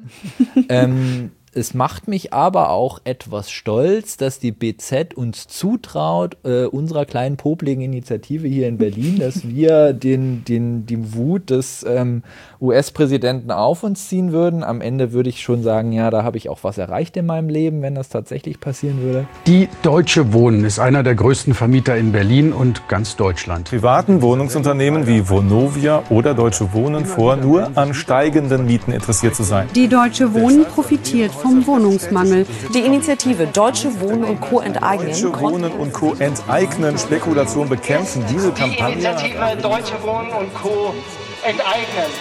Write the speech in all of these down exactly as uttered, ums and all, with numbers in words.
ähm, es macht mich aber auch etwas stolz, dass die B Z uns zutraut, äh, unserer kleinen popligen Initiative hier in Berlin, dass wir den, den, die Wut des ähm, U S-Präsidenten auf uns ziehen würden. Am Ende würde ich schon sagen, ja, da habe ich auch was erreicht in meinem Leben, wenn das tatsächlich passieren würde. Die Deutsche Wohnen ist einer der größten Vermieter in Berlin und ganz Deutschland. Privaten Wohnungsunternehmen wie Vonovia oder Deutsche Wohnen vor, nur an steigenden Mieten interessiert zu sein. Die Deutsche Wohnen profitiert vom Wohnungsmangel. Die Initiative Deutsche Wohnen und Co. enteignen. Deutsche Wohnen und Co. enteignen, Spekulation bekämpfen. Diese Kampagne. Die Initiative Deutsche Wohnen und Co. enteignen.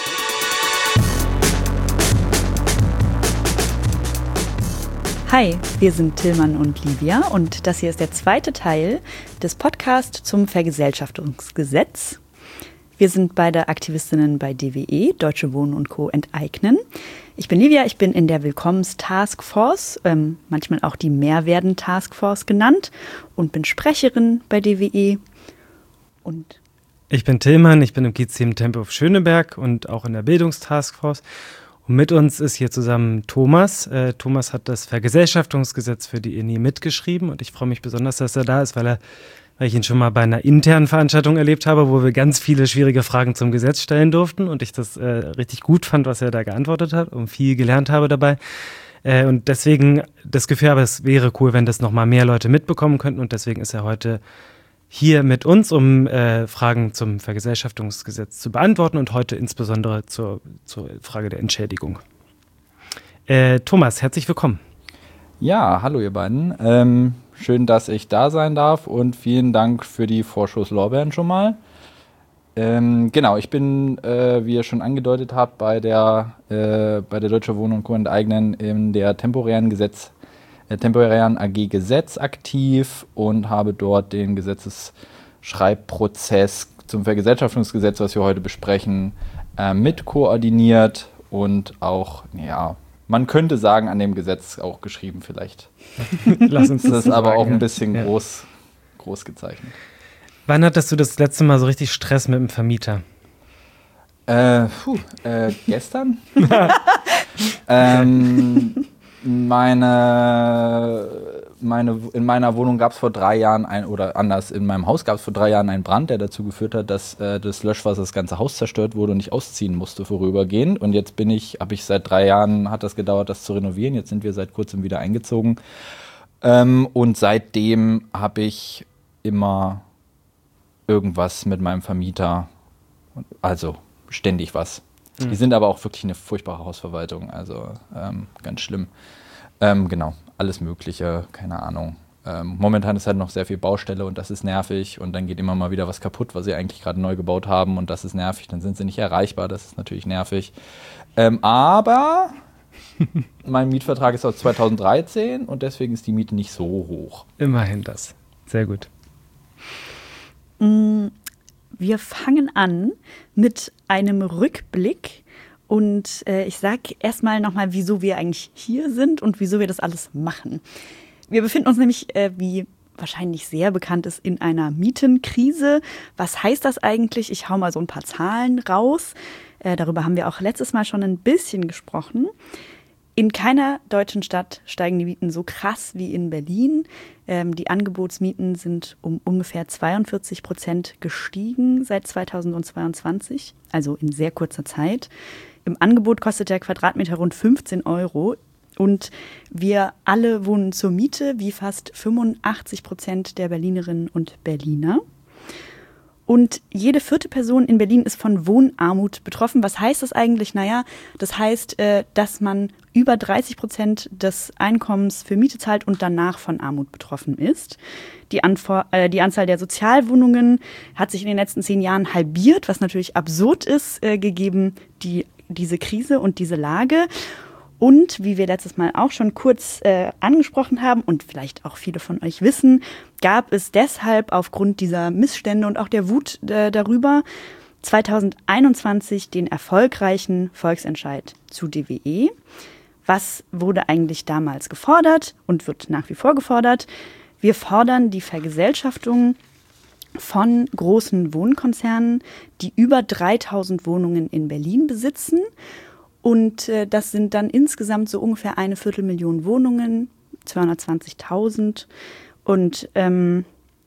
Hi, wir sind Tillmann und Livia und das hier ist der zweite Teil des Podcasts zum Vergesellschaftungsgesetz. Wir sind beide Aktivistinnen bei D W E, Deutsche Wohnen und Co. enteignen. Ich bin Livia, ich bin in der Willkommens-Taskforce, ähm, manchmal auch die Mehrwerden-Taskforce genannt und bin Sprecherin bei D W E. Und ich bin Tillmann, ich bin im Kiez-Team Tempelhof Schöneberg und auch in der Bildungstaskforce. Und mit uns ist hier zusammen Thomas. Äh, Thomas hat das Vergesellschaftungsgesetz für die I N I mitgeschrieben und ich freue mich besonders, dass er da ist, weil, er, weil ich ihn schon mal bei einer internen Veranstaltung erlebt habe, wo wir ganz viele schwierige Fragen zum Gesetz stellen durften und ich das äh, richtig gut fand, was er da geantwortet hat und viel gelernt habe dabei. Äh, und deswegen das Gefühl habe, es wäre cool, wenn das nochmal mehr Leute mitbekommen könnten und deswegen ist er heute hier mit uns, um äh, Fragen zum Vergesellschaftungsgesetz zu beantworten und heute insbesondere zur, zur Frage der Entschädigung. Äh, Thomas, herzlich willkommen. Ja, hallo ihr beiden. Ähm, schön, dass ich da sein darf und vielen Dank für die Vorschusslorbeeren schon mal. Ähm, genau, ich bin, äh, wie ihr schon angedeutet habt, bei der, äh, bei der Deutsche Wohnen und Co. enteignen in der temporären Gesetz Der temporären A G Gesetz aktiv und habe dort den Gesetzesschreibprozess zum Vergesellschaftungsgesetz, was wir heute besprechen, äh, mit koordiniert und auch, ja, man könnte sagen, an dem Gesetz auch geschrieben vielleicht. Lass uns das, das ist aber sagen, auch ein bisschen ja. groß, groß gezeichnet. Wann hattest du das letzte Mal so richtig Stress mit dem Vermieter? Äh, puh, äh, gestern? ähm, Meine, meine, in meiner Wohnung gab es vor drei Jahren ein, oder anders, in meinem Haus gab es vor drei Jahren einen Brand, der dazu geführt hat, dass äh, das Löschwasser das ganze Haus zerstört wurde und ich ausziehen musste vorübergehend. Und jetzt bin ich, habe ich seit drei Jahren, hat das gedauert, das zu renovieren. Jetzt sind wir seit kurzem wieder eingezogen. Ähm, und seitdem habe ich immer irgendwas mit meinem Vermieter, also ständig was. Die sind aber auch wirklich eine furchtbare Hausverwaltung, also ähm, ganz schlimm. Ähm, genau, alles Mögliche, keine Ahnung. Ähm, momentan ist halt noch sehr viel Baustelle und das ist nervig und dann geht immer mal wieder was kaputt, was sie eigentlich gerade neu gebaut haben und das ist nervig, dann sind sie nicht erreichbar, das ist natürlich nervig. Ähm, aber mein Mietvertrag ist aus zweitausenddreizehn und deswegen ist die Miete nicht so hoch. Immerhin das, sehr gut. Mm. Wir fangen an mit einem Rückblick und äh, ich sage erstmal nochmal, wieso wir eigentlich hier sind und wieso wir das alles machen. Wir befinden uns nämlich, äh, wie wahrscheinlich sehr bekannt ist, in einer Mietenkrise. Was heißt das eigentlich? Ich hau mal so ein paar Zahlen raus. Äh, darüber haben wir auch letztes Mal schon ein bisschen gesprochen. In keiner deutschen Stadt steigen die Mieten so krass wie in Berlin. Ähm, die Angebotsmieten sind um ungefähr zweiundvierzig Prozent gestiegen seit zweitausendzweiundzwanzig, also in sehr kurzer Zeit. Im Angebot kostet der Quadratmeter rund fünfzehn Euro. Und wir alle wohnen zur Miete, wie fast fünfundachtzig Prozent der Berlinerinnen und Berliner. Und jede vierte Person in Berlin ist von Wohnarmut betroffen. Was heißt das eigentlich? Naja, das heißt, dass man über dreißig Prozent des Einkommens für Miete zahlt und danach von Armut betroffen ist. Die, Anfor- äh, die Anzahl der Sozialwohnungen hat sich in den letzten zehn Jahren halbiert, was natürlich absurd ist, äh, gegeben die, diese Krise und diese Lage. Und wie wir letztes Mal auch schon kurz äh, angesprochen haben und vielleicht auch viele von euch wissen, gab es deshalb aufgrund dieser Missstände und auch der Wut äh, darüber zweitausendeinundzwanzig den erfolgreichen Volksentscheid zu D W E. Was wurde eigentlich damals gefordert und wird nach wie vor gefordert? Wir fordern die Vergesellschaftung von großen Wohnkonzernen, die über dreitausend Wohnungen in Berlin besitzen Und äh, das sind dann insgesamt so ungefähr eine Viertelmillion Wohnungen, zweihundertzwanzigtausend. Und ähm,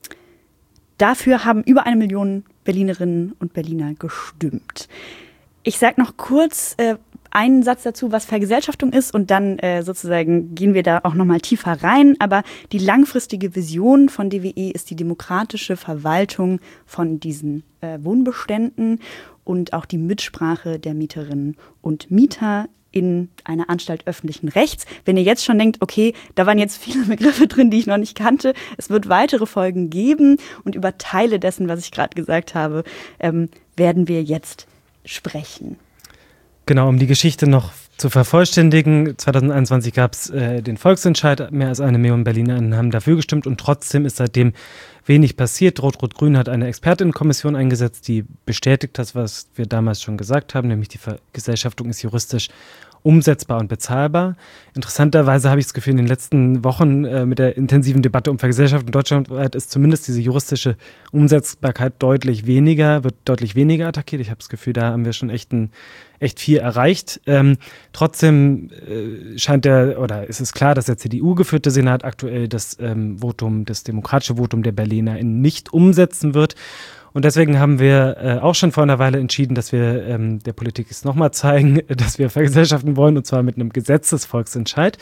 dafür haben über eine Million Berlinerinnen und Berliner gestimmt. Ich sage noch kurz äh, einen Satz dazu, was Vergesellschaftung ist, und dann äh, sozusagen gehen wir da auch nochmal tiefer rein. Aber die langfristige Vision von D W E ist die demokratische Verwaltung von diesen äh, Wohnbeständen und auch die Mitsprache der Mieterinnen und Mieter in einer Anstalt öffentlichen Rechts. Wenn ihr jetzt schon denkt, okay, da waren jetzt viele Begriffe drin, die ich noch nicht kannte, es wird weitere Folgen geben, und über Teile dessen, was ich gerade gesagt habe, ähm, werden wir jetzt sprechen. Genau, um die Geschichte noch zu vervollständigen, zwanzig einundzwanzig gab es äh, den Volksentscheid, mehr als eine Million Berlinerinnen haben dafür gestimmt, und trotzdem ist seitdem wenig passiert. Rot-Rot-Grün hat eine Expertinnenkommission eingesetzt, die bestätigt das, was wir damals schon gesagt haben, nämlich die Vergesellschaftung ist juristisch umsetzbar und bezahlbar. Interessanterweise habe ich das Gefühl, in den letzten Wochen äh, mit der intensiven Debatte um Vergesellschaftung deutschlandweit ist zumindest diese juristische Umsetzbarkeit deutlich weniger, wird deutlich weniger attackiert. Ich habe das Gefühl, da haben wir schon echt, ein, echt viel erreicht. Ähm, trotzdem äh, scheint der, oder ist es klar, dass der C D U-geführte Senat aktuell das ähm, Votum, das demokratische Votum der BerlinerInnen nicht umsetzen wird. Und deswegen haben wir äh, auch schon vor einer Weile entschieden, dass wir ähm, der Politik es nochmal zeigen, dass wir vergesellschaften wollen, und zwar mit einem Gesetzesvolksentscheid.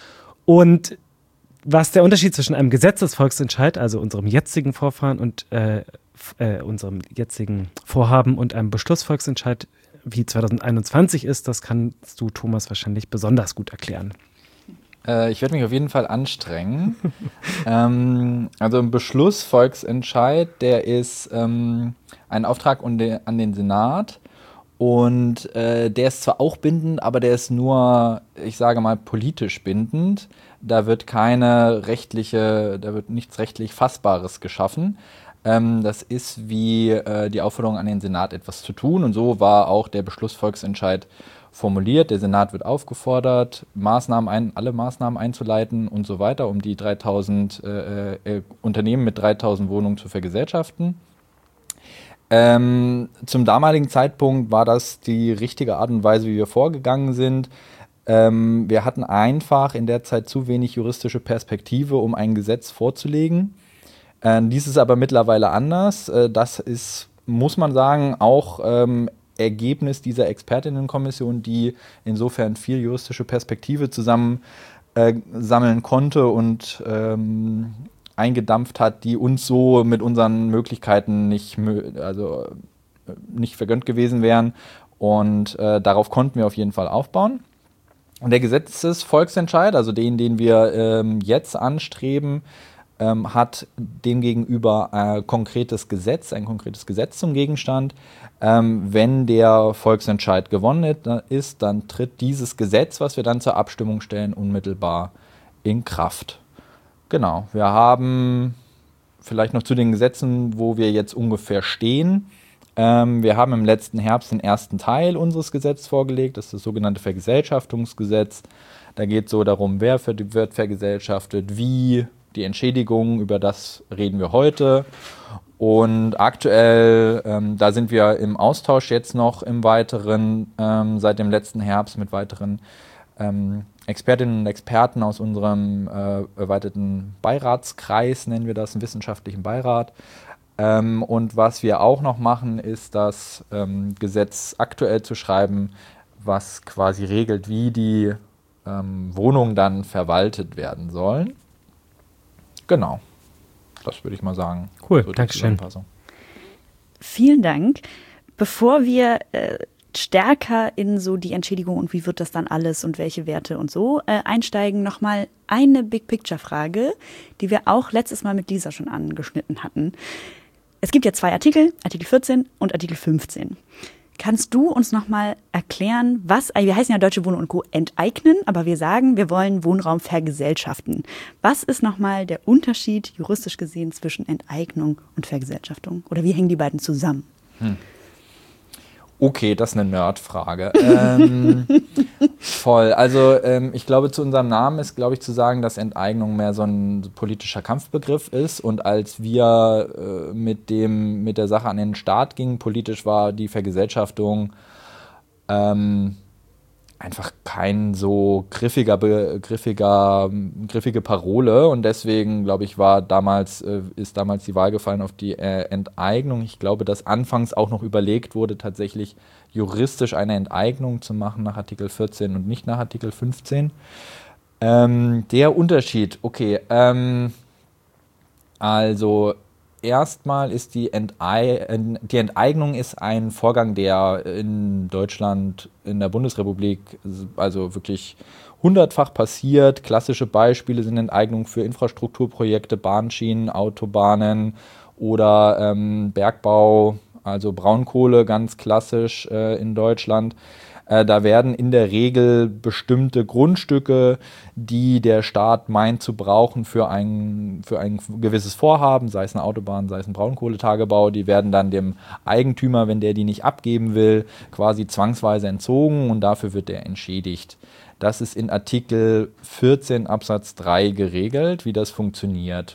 Und was der Unterschied zwischen einem Gesetzesvolksentscheid, also unserem jetzigen Vorfahren und äh, äh, unserem jetzigen Vorhaben, und einem Beschlussvolksentscheid wie zwanzig einundzwanzig ist, das kannst du, Thomas, wahrscheinlich besonders gut erklären. Ich werde mich auf jeden Fall anstrengen. ähm, also ein Beschlussvolksentscheid, der ist ähm, ein Auftrag an den Senat, und äh, der ist zwar auch bindend, aber der ist nur, ich sage mal, politisch bindend. Da wird keine rechtliche, da wird nichts rechtlich Fassbares geschaffen. Ähm, das ist wie äh, die Aufforderung an den Senat, etwas zu tun, und so war auch der Beschlussvolksentscheid formuliert. Der Senat wird aufgefordert, Maßnahmen ein, alle Maßnahmen einzuleiten und so weiter, um die dreitausend äh, äh, Unternehmen mit dreitausend Wohnungen zu vergesellschaften. Ähm, zum damaligen Zeitpunkt war das die richtige Art und Weise, wie wir vorgegangen sind. Ähm, wir hatten einfach in der Zeit zu wenig juristische Perspektive, um ein Gesetz vorzulegen. Äh, dies ist aber mittlerweile anders. Äh, das ist, muss man sagen, auch ähm, Ergebnis dieser Expertinnenkommission, die insofern viel juristische Perspektive zusammen äh, sammeln konnte und ähm, eingedampft hat, die uns so mit unseren Möglichkeiten nicht, also, nicht vergönnt gewesen wären. Und äh, darauf konnten wir auf jeden Fall aufbauen. Und der Gesetzesvolksentscheid, also den, den wir ähm, jetzt anstreben, ähm, hat demgegenüber ein konkretes Gesetz, ein konkretes Gesetz zum Gegenstand. Ähm, wenn der Volksentscheid gewonnen ist, dann tritt dieses Gesetz, was wir dann zur Abstimmung stellen, unmittelbar in Kraft. Genau, wir haben vielleicht noch zu den Gesetzen, wo wir jetzt ungefähr stehen. Ähm, wir haben im letzten Herbst den ersten Teil unseres Gesetzes vorgelegt, das ist das sogenannte Vergesellschaftungsgesetz. Da geht es so darum, wer wird vergesellschaftet, wie, die Entschädigung, über das reden wir heute. Und aktuell, ähm, da sind wir im Austausch jetzt noch im Weiteren, ähm, seit dem letzten Herbst mit weiteren ähm, Expertinnen und Experten aus unserem äh, erweiterten Beiratskreis, nennen wir das, einen wissenschaftlichen Beirat. Ähm, und was wir auch noch machen, ist das ähm, Gesetz aktuell zu schreiben, was quasi regelt, wie die ähm, Wohnungen dann verwaltet werden sollen. Genau. Das würde ich mal sagen. Cool, so danke schön. Vielen Dank. Bevor wir äh, stärker in so die Entschädigung und wie wird das dann alles und welche Werte und so äh, einsteigen, nochmal eine Big-Picture-Frage, die wir auch letztes Mal mit Lisa schon angeschnitten hatten. Es gibt ja zwei Artikel, Artikel vierzehn und Artikel fünfzehn. Kannst du uns nochmal erklären, was, wir heißen ja Deutsche Wohnen und Co. enteignen, aber wir sagen, wir wollen Wohnraum vergesellschaften. Was ist nochmal der Unterschied, juristisch gesehen, zwischen Enteignung und Vergesellschaftung? Oder wie hängen die beiden zusammen? Hm. Okay, das ist eine Nerdfrage. ähm, voll. Also ähm, ich glaube, zu unserem Namen ist, glaube ich, zu sagen, dass Enteignung mehr so ein politischer Kampfbegriff ist. Und als wir äh, mit, dem, mit der Sache an den Start gingen, politisch war die Vergesellschaftung ähm, einfach kein so griffiger, griffiger, griffige Parole und deswegen, glaube ich, war damals, äh, ist damals die Wahl gefallen auf die äh, Enteignung. Ich glaube, dass anfangs auch noch überlegt wurde, tatsächlich juristisch eine Enteignung zu machen nach Artikel vierzehn und nicht nach Artikel fünfzehn. Ähm, der Unterschied, okay, ähm, also erstmal ist die, Entei- die Enteignung ist ein Vorgang, der in Deutschland, in der Bundesrepublik, also wirklich hundertfach passiert. Klassische Beispiele sind Enteignungen für Infrastrukturprojekte, Bahnschienen, Autobahnen oder ähm, Bergbau, also Braunkohle, ganz klassisch äh, in Deutschland. Äh, da werden in der Regel bestimmte Grundstücke, die der Staat meint zu brauchen für ein, für ein gewisses Vorhaben, sei es eine Autobahn, sei es ein Braunkohletagebau, die werden dann dem Eigentümer, wenn der die nicht abgeben will, quasi zwangsweise entzogen und dafür wird er entschädigt. Das ist in Artikel vierzehn Absatz drei geregelt, wie das funktioniert.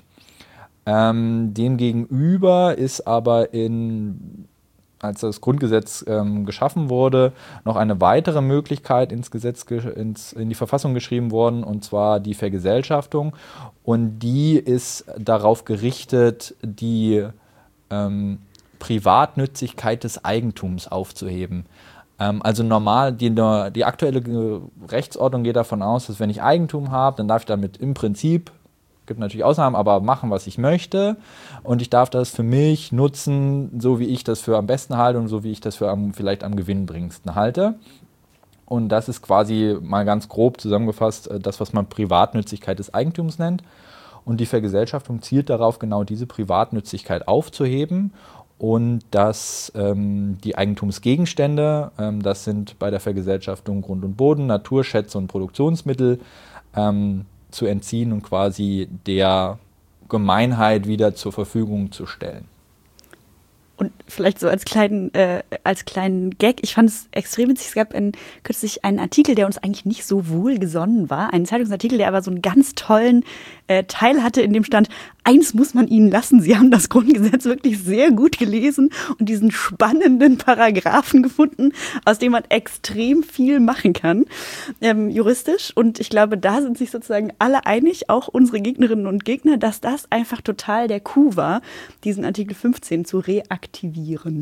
Ähm, demgegenüber ist aber in als das Grundgesetz ähm, geschaffen wurde, noch eine weitere Möglichkeit ins Gesetz, ins, in die Verfassung geschrieben worden, und zwar die Vergesellschaftung. Und die ist darauf gerichtet, die ähm, Privatnützigkeit des Eigentums aufzuheben. Ähm, also normal, die, die aktuelle Rechtsordnung geht davon aus, dass wenn ich Eigentum habe, dann darf ich damit im Prinzip, gibt natürlich Ausnahmen, aber machen, was ich möchte. Und ich darf das für mich nutzen, so wie ich das für am besten halte und so wie ich das für am, vielleicht am gewinnbringendsten halte. Und das ist quasi mal ganz grob zusammengefasst das, was man Privatnützigkeit des Eigentums nennt. Und die Vergesellschaftung zielt darauf, genau diese Privatnützigkeit aufzuheben. Und dass ähm, die Eigentumsgegenstände, ähm, das sind bei der Vergesellschaftung Grund und Boden, Naturschätze und Produktionsmittel, ähm, zu entziehen und quasi der Gemeinheit wieder zur Verfügung zu stellen. Und vielleicht so als kleinen, äh, als kleinen Gag, ich fand es extrem witzig, es gab ein, kürzlich einen Artikel, der uns eigentlich nicht so wohlgesonnen war, einen Zeitungsartikel, der aber so einen ganz tollen äh, Teil hatte, in dem stand, eins muss man ihnen lassen, sie haben das Grundgesetz wirklich sehr gut gelesen und diesen spannenden Paragraphen gefunden, aus dem man extrem viel machen kann, ähm, juristisch. Und ich glaube, da sind sich sozusagen alle einig, auch unsere Gegnerinnen und Gegner, dass das einfach total der Coup war, diesen Artikel fünfzehn zu reaktivieren.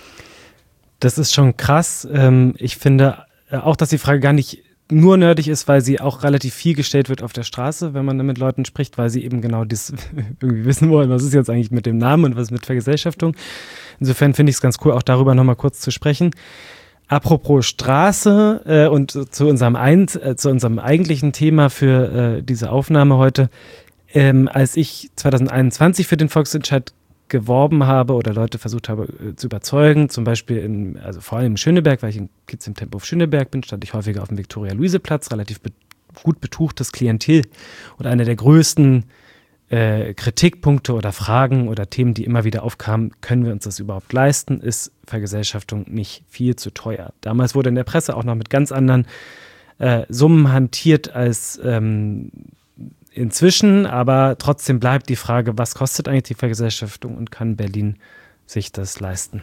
Das ist schon krass. Ich finde auch, dass die Frage gar nicht nur nerdig ist, weil sie auch relativ viel gestellt wird auf der Straße, wenn man mit Leuten spricht, weil sie eben genau das irgendwie wissen wollen, was ist jetzt eigentlich mit dem Namen und was ist mit Vergesellschaftung. Insofern finde ich es ganz cool, auch darüber nochmal kurz zu sprechen. Apropos Straße äh, und zu unserem, ein, äh, zu unserem eigentlichen Thema für äh, diese Aufnahme heute. Ähm, als ich zwanzig einundzwanzig für den Volksentscheid geworben habe oder Leute versucht habe äh, zu überzeugen, zum Beispiel in, also vor allem in Schöneberg, weil ich in Kiez im Tempo auf Schöneberg bin, stand ich häufiger auf dem Viktoria-Luise-Platz, relativ be- gut betuchtes Klientel und einer der größten äh, Kritikpunkte oder Fragen oder Themen, die immer wieder aufkamen, können wir uns das überhaupt leisten, ist Vergesellschaftung nicht viel zu teuer. Damals wurde in der Presse auch noch mit ganz anderen äh, Summen hantiert als ähm, inzwischen, aber trotzdem bleibt die Frage, was kostet eigentlich die Vergesellschaftung und kann Berlin sich das leisten?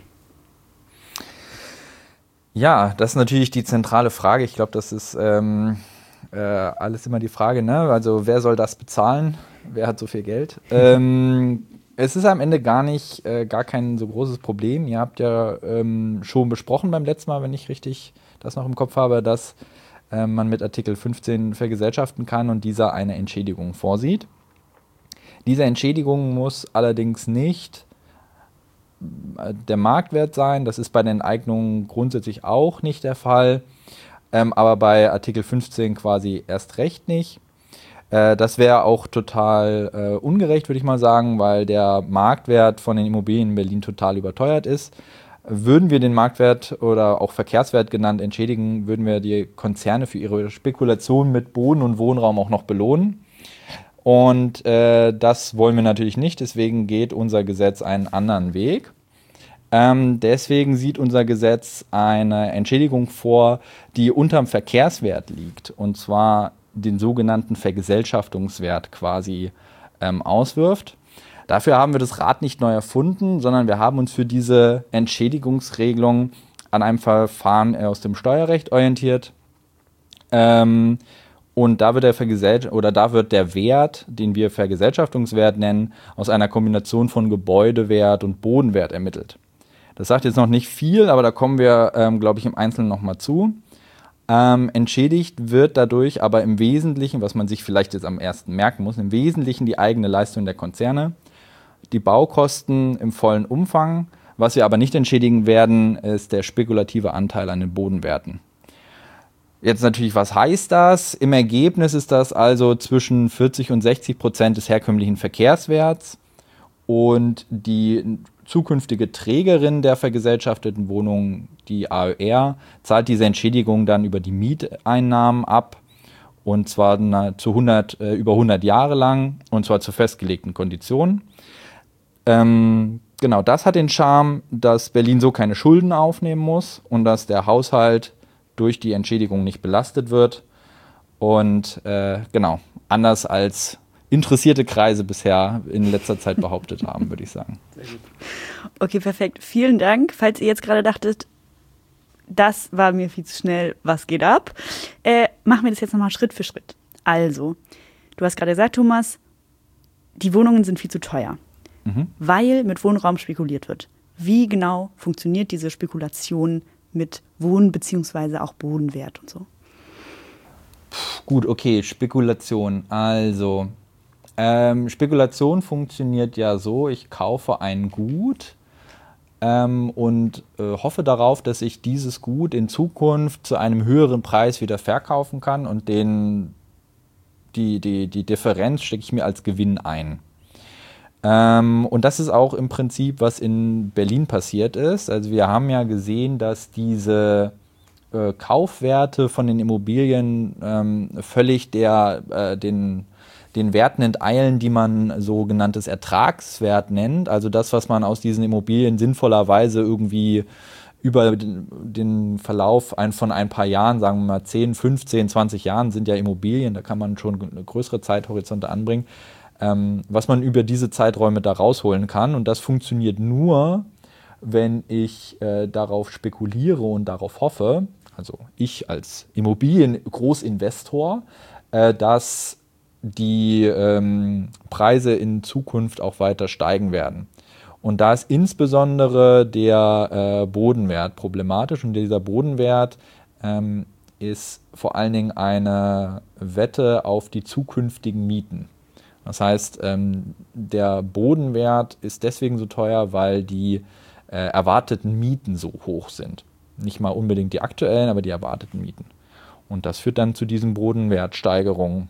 Ja, das ist natürlich die zentrale Frage. Ich glaube, das ist ähm, äh, alles immer die Frage, ne? Also wer soll das bezahlen? Wer hat so viel Geld? ähm, es ist am Ende gar nicht, äh, gar kein so großes Problem. Ihr habt ja ähm, schon besprochen beim letzten Mal, wenn ich richtig das noch im Kopf habe, dass man mit Artikel fünfzehn vergesellschaften kann und dieser eine Entschädigung vorsieht. Diese Entschädigung muss allerdings nicht der Marktwert sein. Das ist bei den Enteignungen grundsätzlich auch nicht der Fall, ähm, aber bei Artikel fünfzehn quasi erst recht nicht. Äh, das wäre auch total äh, ungerecht, würde ich mal sagen, weil der Marktwert von den Immobilien in Berlin total überteuert ist. Würden wir den Marktwert oder auch Verkehrswert genannt entschädigen, würden wir die Konzerne für ihre Spekulation mit Boden und Wohnraum auch noch belohnen. Und äh, das wollen wir natürlich nicht, deswegen geht unser Gesetz einen anderen Weg. Ähm, deswegen sieht unser Gesetz eine Entschädigung vor, die unterm Verkehrswert liegt, und zwar den sogenannten Vergesellschaftungswert quasi ähm, auswirft. Dafür haben wir das Rad nicht neu erfunden, sondern wir haben uns für diese Entschädigungsregelung an einem Verfahren aus dem Steuerrecht orientiert. Ähm, und da wird der Vergesell- oder da wird der Wert, den wir Vergesellschaftungswert nennen, aus einer Kombination von Gebäudewert und Bodenwert ermittelt. Das sagt jetzt noch nicht viel, aber da kommen wir, ähm, glaube ich, im Einzelnen nochmal zu. Ähm, entschädigt wird dadurch aber im Wesentlichen, was man sich vielleicht jetzt am ersten merken muss, im Wesentlichen die eigene Leistung der Konzerne, die Baukosten im vollen Umfang. Was wir aber nicht entschädigen werden, ist der spekulative Anteil an den Bodenwerten. Jetzt natürlich, was heißt das? Im Ergebnis ist das also zwischen vierzig und sechzig Prozent des herkömmlichen Verkehrswerts und die zukünftige Trägerin der vergesellschafteten Wohnung, die A Ö R, zahlt diese Entschädigung dann über die Mieteinnahmen ab und zwar zu hundert, äh, über hundert Jahre lang und zwar zu festgelegten Konditionen. Ähm, genau, das hat den Charme, dass Berlin so keine Schulden aufnehmen muss und dass der Haushalt durch die Entschädigung nicht belastet wird. Und äh, genau, anders als interessierte Kreise bisher in letzter Zeit behauptet haben, würde ich sagen. Sehr gut. Okay, perfekt. Vielen Dank. Falls ihr jetzt gerade dachtet, das war mir viel zu schnell, was geht ab, äh, machen wir das jetzt nochmal Schritt für Schritt. Also, du hast gerade gesagt, Thomas, die Wohnungen sind viel zu teuer, mhm. weil mit Wohnraum spekuliert wird. Wie genau funktioniert diese Spekulation mit Wohn- bzw. auch Bodenwert und so? Puh, gut, okay, Spekulation. Also, ähm, Spekulation funktioniert ja so, ich kaufe ein Gut ähm, und äh, hoffe darauf, dass ich dieses Gut in Zukunft zu einem höheren Preis wieder verkaufen kann und den, die, die, die Differenz stecke ich mir als Gewinn ein. Ähm, und das ist auch im Prinzip, was in Berlin passiert ist. Also wir haben ja gesehen, dass diese äh, Kaufwerte von den Immobilien ähm, völlig der, äh, den, den Werten enteilen, die man sogenanntes Ertragswert nennt. Also das, was man aus diesen Immobilien sinnvollerweise irgendwie über den, den Verlauf ein, von ein paar Jahren, sagen wir mal zehn, fünfzehn, zwanzig Jahren sind ja Immobilien, da kann man schon größere Zeithorizonte anbringen, Ähm, was man über diese Zeiträume da rausholen kann. Und das funktioniert nur, wenn ich äh, darauf spekuliere und darauf hoffe, also ich als Immobilien-Großinvestor, äh, dass die ähm, Preise in Zukunft auch weiter steigen werden. Und da ist insbesondere der äh, Bodenwert problematisch. Und dieser Bodenwert ähm, ist vor allen Dingen eine Wette auf die zukünftigen Mieten. Das heißt, ähm, der Bodenwert ist deswegen so teuer, weil die äh, erwarteten Mieten so hoch sind. Nicht mal unbedingt die aktuellen, aber die erwarteten Mieten. Und das führt dann zu diesen Bodenwertsteigerungen.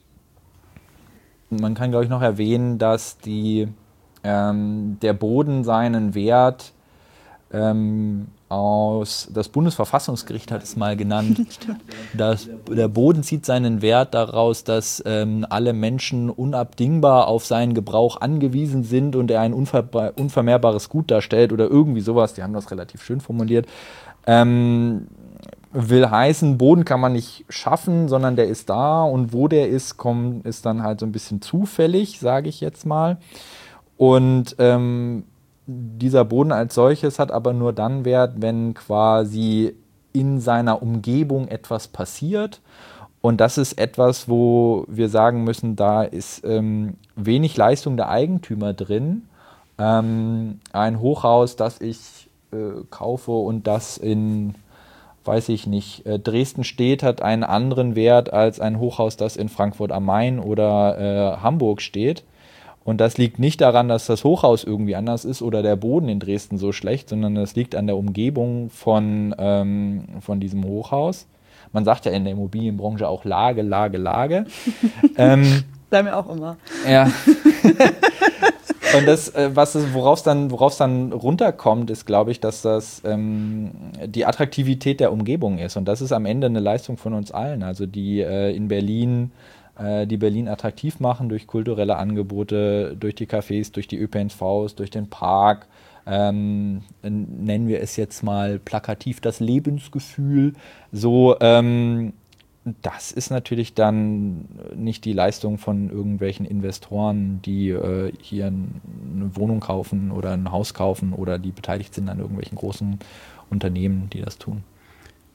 Man kann, glaube ich, noch erwähnen, dass die, ähm, der Boden seinen Wert ähm, aus, das Bundesverfassungsgericht hat es mal genannt, dass der Boden zieht seinen Wert daraus, dass ähm, alle Menschen unabdingbar auf seinen Gebrauch angewiesen sind und er ein unver- unvermehrbares Gut darstellt oder irgendwie sowas, die haben das relativ schön formuliert. Ähm, will heißen, Boden kann man nicht schaffen, sondern der ist da und wo der ist, kommt, ist dann halt so ein bisschen zufällig, sage ich jetzt mal. Und ähm, dieser Boden als solches hat aber nur dann Wert, wenn quasi in seiner Umgebung etwas passiert. Und das ist etwas, wo wir sagen müssen, da ist ähm, wenig Leistung der Eigentümer drin. Ähm, ein Hochhaus, das ich äh, kaufe und das in, weiß ich nicht, äh, Dresden steht, hat einen anderen Wert als ein Hochhaus, das in Frankfurt am Main oder äh, Hamburg steht. Und das liegt nicht daran, dass das Hochhaus irgendwie anders ist oder der Boden in Dresden so schlecht, sondern das liegt an der Umgebung von, ähm, von diesem Hochhaus. Man sagt ja in der Immobilienbranche auch Lage, Lage, Lage. ähm, Sagen wir auch immer. Ja. Und das, äh, was es, worauf es dann, worauf es dann runterkommt, ist, glaube ich, dass das ähm, die Attraktivität der Umgebung ist. Und das ist am Ende eine Leistung von uns allen. Also die äh, in Berlin die Berlin attraktiv machen durch kulturelle Angebote, durch die Cafés, durch die Ö P N Vs, durch den Park. Ähm, nennen wir es jetzt mal plakativ das Lebensgefühl. So, ähm, das ist natürlich dann nicht die Leistung von irgendwelchen Investoren, die äh, hier eine Wohnung kaufen oder ein Haus kaufen oder die beteiligt sind an irgendwelchen großen Unternehmen, die das tun.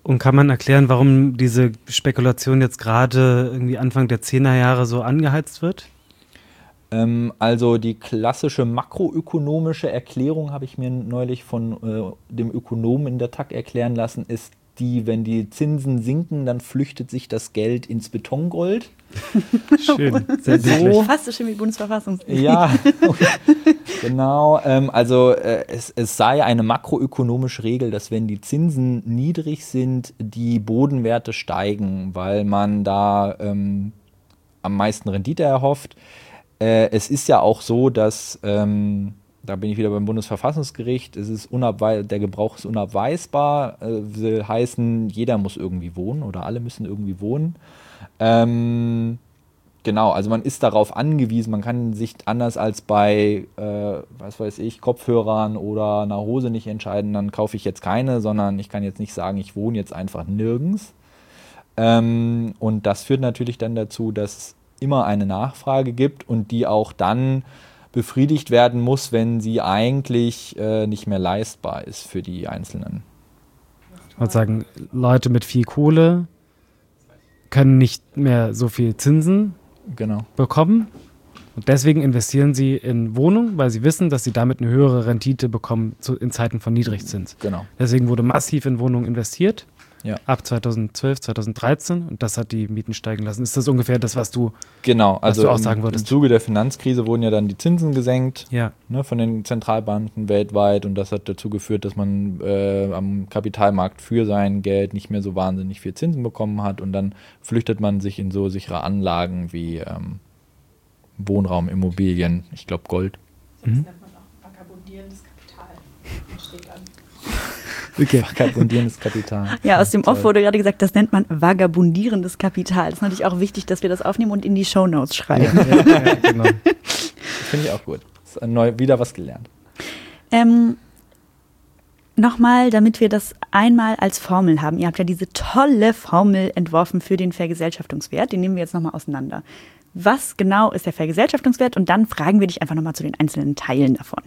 Und kann man erklären, warum diese Spekulation jetzt gerade irgendwie Anfang der zehner Jahre so angeheizt wird? Ähm, also die klassische makroökonomische Erklärung habe ich mir neulich von äh, dem Ökonomen in der T A G erklären lassen, ist die, wenn die Zinsen sinken, dann flüchtet sich das Geld ins Betongold. Schön, sehr so. Fast so schön wie Bundesverfassungsgericht. Ja, genau. Ähm, also äh, es, es sei eine makroökonomische Regel, dass wenn die Zinsen niedrig sind, die Bodenwerte steigen, weil man da ähm, am meisten Rendite erhofft. Äh, es ist ja auch so, dass ähm, da bin ich wieder beim Bundesverfassungsgericht, es ist unabwei- der Gebrauch ist unabweisbar, äh, will heißen, jeder muss irgendwie wohnen oder alle müssen irgendwie wohnen. Ähm, genau, also man ist darauf angewiesen, man kann sich anders als bei, äh, was weiß ich, Kopfhörern oder einer Hose nicht entscheiden, dann kaufe ich jetzt keine, sondern ich kann jetzt nicht sagen, ich wohne jetzt einfach nirgends. Ähm, und das führt natürlich dann dazu, dass es immer eine Nachfrage gibt und die auch dann befriedigt werden muss, wenn sie eigentlich äh, nicht mehr leistbar ist für die Einzelnen. Ich würde sagen, Leute mit viel Kohle können nicht mehr so viel Zinsen genau. bekommen und deswegen investieren sie in Wohnungen, weil sie wissen, dass sie damit eine höhere Rendite bekommen zu, in Zeiten von Niedrigzins. Genau. Deswegen wurde massiv in Wohnungen investiert. Ja. Ab zweitausendzwölf, zweitausenddreizehn und das hat die Mieten steigen lassen. Ist das ungefähr das, was du, genau, also was du auch im, sagen wolltest? Im Zuge der Finanzkrise wurden ja dann die Zinsen gesenkt, ja. ne, von den Zentralbanken weltweit und das hat dazu geführt, dass man äh, am Kapitalmarkt für sein Geld nicht mehr so wahnsinnig viel Zinsen bekommen hat und dann flüchtet man sich in so sichere Anlagen wie ähm, Wohnraum, Immobilien, ich glaube Gold. Das nennt man auch vagabundierendes Kapital. Steht an. Okay. Vagabundierendes Kapital. Ja, aus dem Off wurde gerade gesagt, das nennt man vagabundierendes Kapital. Das ist natürlich auch wichtig, dass wir das aufnehmen und in die Shownotes schreiben. Ja, ja, ja, genau. Finde ich auch gut. Das ist neu, wieder was gelernt. Ähm, Nochmal, damit wir das einmal als Formel haben. Ihr habt ja diese tolle Formel entworfen für den Vergesellschaftungswert. Den nehmen wir jetzt nochmal auseinander. Was genau ist der Vergesellschaftungswert? Und dann fragen wir dich einfach nochmal zu den einzelnen Teilen davon.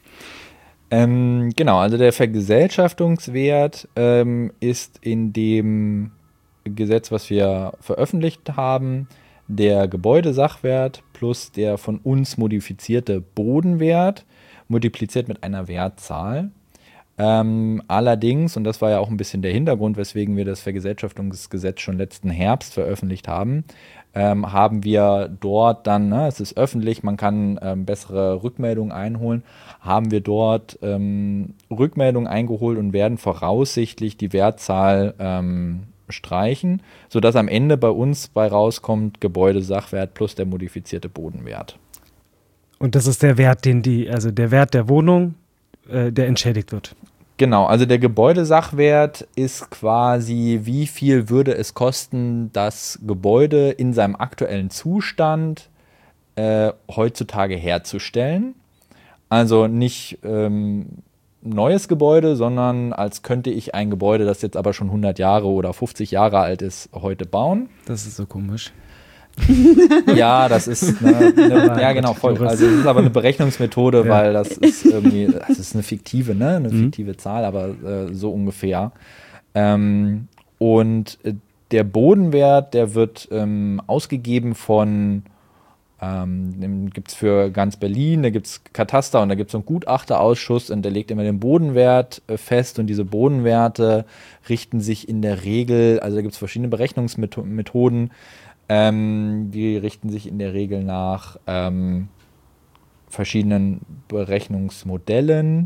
Ähm, genau, also der Vergesellschaftungswert ähm, ist in dem Gesetz, was wir veröffentlicht haben, der Gebäudesachwert plus der von uns modifizierte Bodenwert multipliziert mit einer Wertzahl. Ähm, allerdings, und das war ja auch ein bisschen der Hintergrund, weswegen wir das Vergesellschaftungsgesetz schon letzten Herbst veröffentlicht haben, ähm, haben wir dort dann, ne, es ist öffentlich, man kann ähm, bessere Rückmeldungen einholen, haben wir dort ähm, Rückmeldungen eingeholt und werden voraussichtlich die Wertzahl ähm, streichen, sodass am Ende bei uns bei rauskommt Gebäudesachwert plus der modifizierte Bodenwert. Und das ist der Wert, den die, also der Wert der Wohnung, äh, der entschädigt wird. Genau, also der Gebäudesachwert ist quasi, wie viel würde es kosten, das Gebäude in seinem aktuellen Zustand äh, heutzutage herzustellen. Also nicht ähm, neues Gebäude, sondern als könnte ich ein Gebäude, das jetzt aber schon hundert Jahre oder fünfzig Jahre alt ist, heute bauen. Das ist so komisch. Ja, das ist eine, eine, ja genau, voll. Also es ist aber eine Berechnungsmethode, ja. Weil das ist irgendwie, das ist eine fiktive, ne, eine mhm. fiktive Zahl, aber äh, so ungefähr. Ähm, und äh, der Bodenwert, der wird ähm, ausgegeben von, ähm, den gibt es für ganz Berlin, da gibt es Kataster und da gibt es so einen Gutachterausschuss und der legt immer den Bodenwert äh, fest und diese Bodenwerte richten sich in der Regel, also da gibt es verschiedene Berechnungsmethoden. Ähm, die richten sich in der Regel nach ähm, verschiedenen Berechnungsmodellen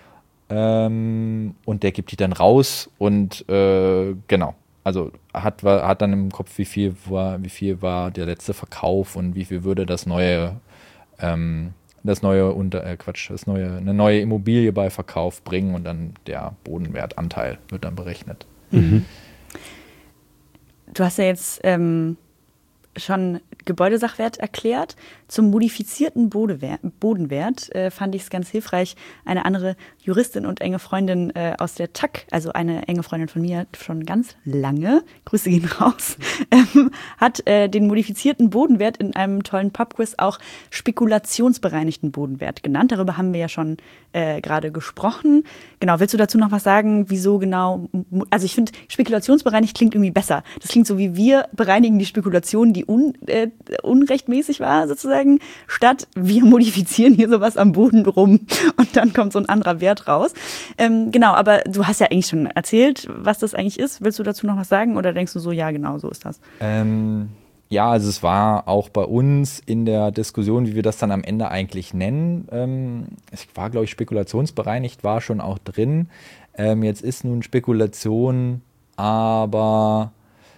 ähm, und der gibt die dann raus und äh, genau, also hat, hat dann im Kopf, wie viel war, wie viel war der letzte Verkauf und wie viel würde das neue, ähm, das neue unter äh, Quatsch, das neue, eine neue Immobilie bei Verkauf bringen und dann der Bodenwertanteil wird dann berechnet. Mhm. Du hast ja jetzt ähm schon Gebäudesachwert erklärt. Zum modifizierten Bodewer- Bodenwert äh, fand ich es ganz hilfreich. Eine andere Juristin und enge Freundin äh, aus der T A K, also eine enge Freundin von mir schon ganz lange, Grüße gehen raus, ähm, hat äh, den modifizierten Bodenwert in einem tollen Pubquiz auch spekulationsbereinigten Bodenwert genannt. Darüber haben wir ja schon äh, gerade gesprochen. Genau, willst du dazu noch was sagen, wieso genau? Also ich finde, spekulationsbereinigt klingt irgendwie besser. Das klingt so wie wir bereinigen die Spekulation, die un, äh, unrechtmäßig war sozusagen, statt wir modifizieren hier sowas am Boden rum und dann kommt so ein anderer Wert raus. Ähm, genau, aber du hast ja eigentlich schon erzählt, was das eigentlich ist. Willst du dazu noch was sagen oder denkst du so, ja genau, so ist das? Ähm, ja, also es war auch bei uns in der Diskussion, wie wir das dann am Ende eigentlich nennen, ähm, es war, glaube ich, spekulationsbereinigt, war schon auch drin. Ähm, jetzt ist nun Spekulation aber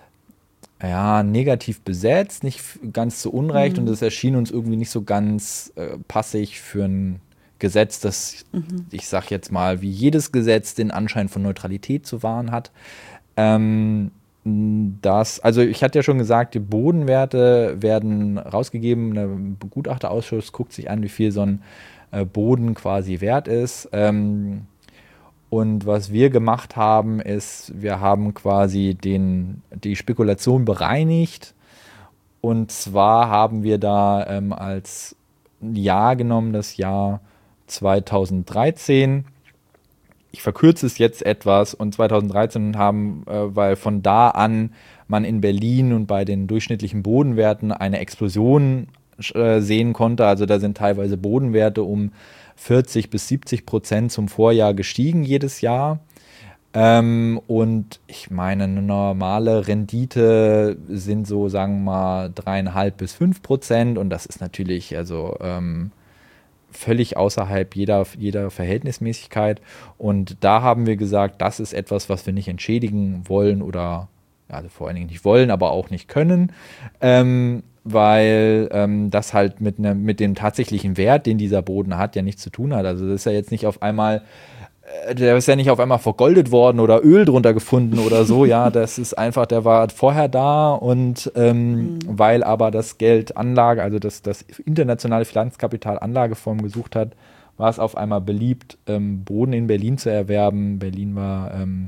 ja, negativ besetzt, nicht ganz zu Unrecht, mhm. und das erschien uns irgendwie nicht so ganz äh, passig für ein Gesetz, das, mhm. ich sag jetzt mal, wie jedes Gesetz den Anschein von Neutralität zu wahren hat. Ähm, das, also ich hatte ja schon gesagt, die Bodenwerte werden rausgegeben, der Begutachterausschuss guckt sich an, wie viel so ein äh, Boden quasi wert ist. Ähm, Und was wir gemacht haben, ist, wir haben quasi den, die Spekulation bereinigt. Und zwar haben wir da ähm, als Jahr genommen, das Jahr zweitausenddreizehn. Ich verkürze es jetzt etwas. Und zweitausenddreizehn haben, äh, weil von da an man in Berlin und bei den durchschnittlichen Bodenwerten eine Explosion äh, sehen konnte. Also da sind teilweise Bodenwerte um vierzig bis siebzig Prozent zum Vorjahr gestiegen jedes Jahr. Ähm, und ich meine, eine normale Rendite sind so, sagen wir mal, dreieinhalb bis fünf Prozent. Und das ist natürlich also ähm, völlig außerhalb jeder, jeder Verhältnismäßigkeit. Und da haben wir gesagt, das ist etwas, was wir nicht entschädigen wollen oder also vor allen Dingen nicht wollen, aber auch nicht können. Ähm, weil ähm, das halt mit, ne, mit dem tatsächlichen Wert, den dieser Boden hat, ja nichts zu tun hat. Also das ist ja jetzt nicht auf einmal, äh, der ist ja nicht auf einmal vergoldet worden oder Öl drunter gefunden oder so, ja, das ist einfach, der war vorher da und ähm, mhm. weil aber das Geld Anlage, also das, das internationale Finanzkapital Anlageform gesucht hat, war es auf einmal beliebt, ähm, Boden in Berlin zu erwerben. Berlin war, ähm,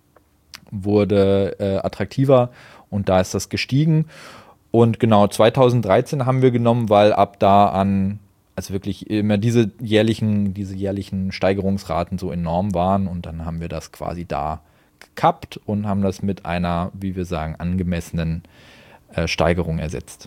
wurde äh, attraktiver und da ist das gestiegen. Und genau, zweitausenddreizehn haben wir genommen, weil ab da an, also wirklich immer diese jährlichen, diese jährlichen Steigerungsraten so enorm waren und dann haben wir das quasi da gekappt und haben das mit einer, wie wir sagen, angemessenen äh, Steigerung ersetzt.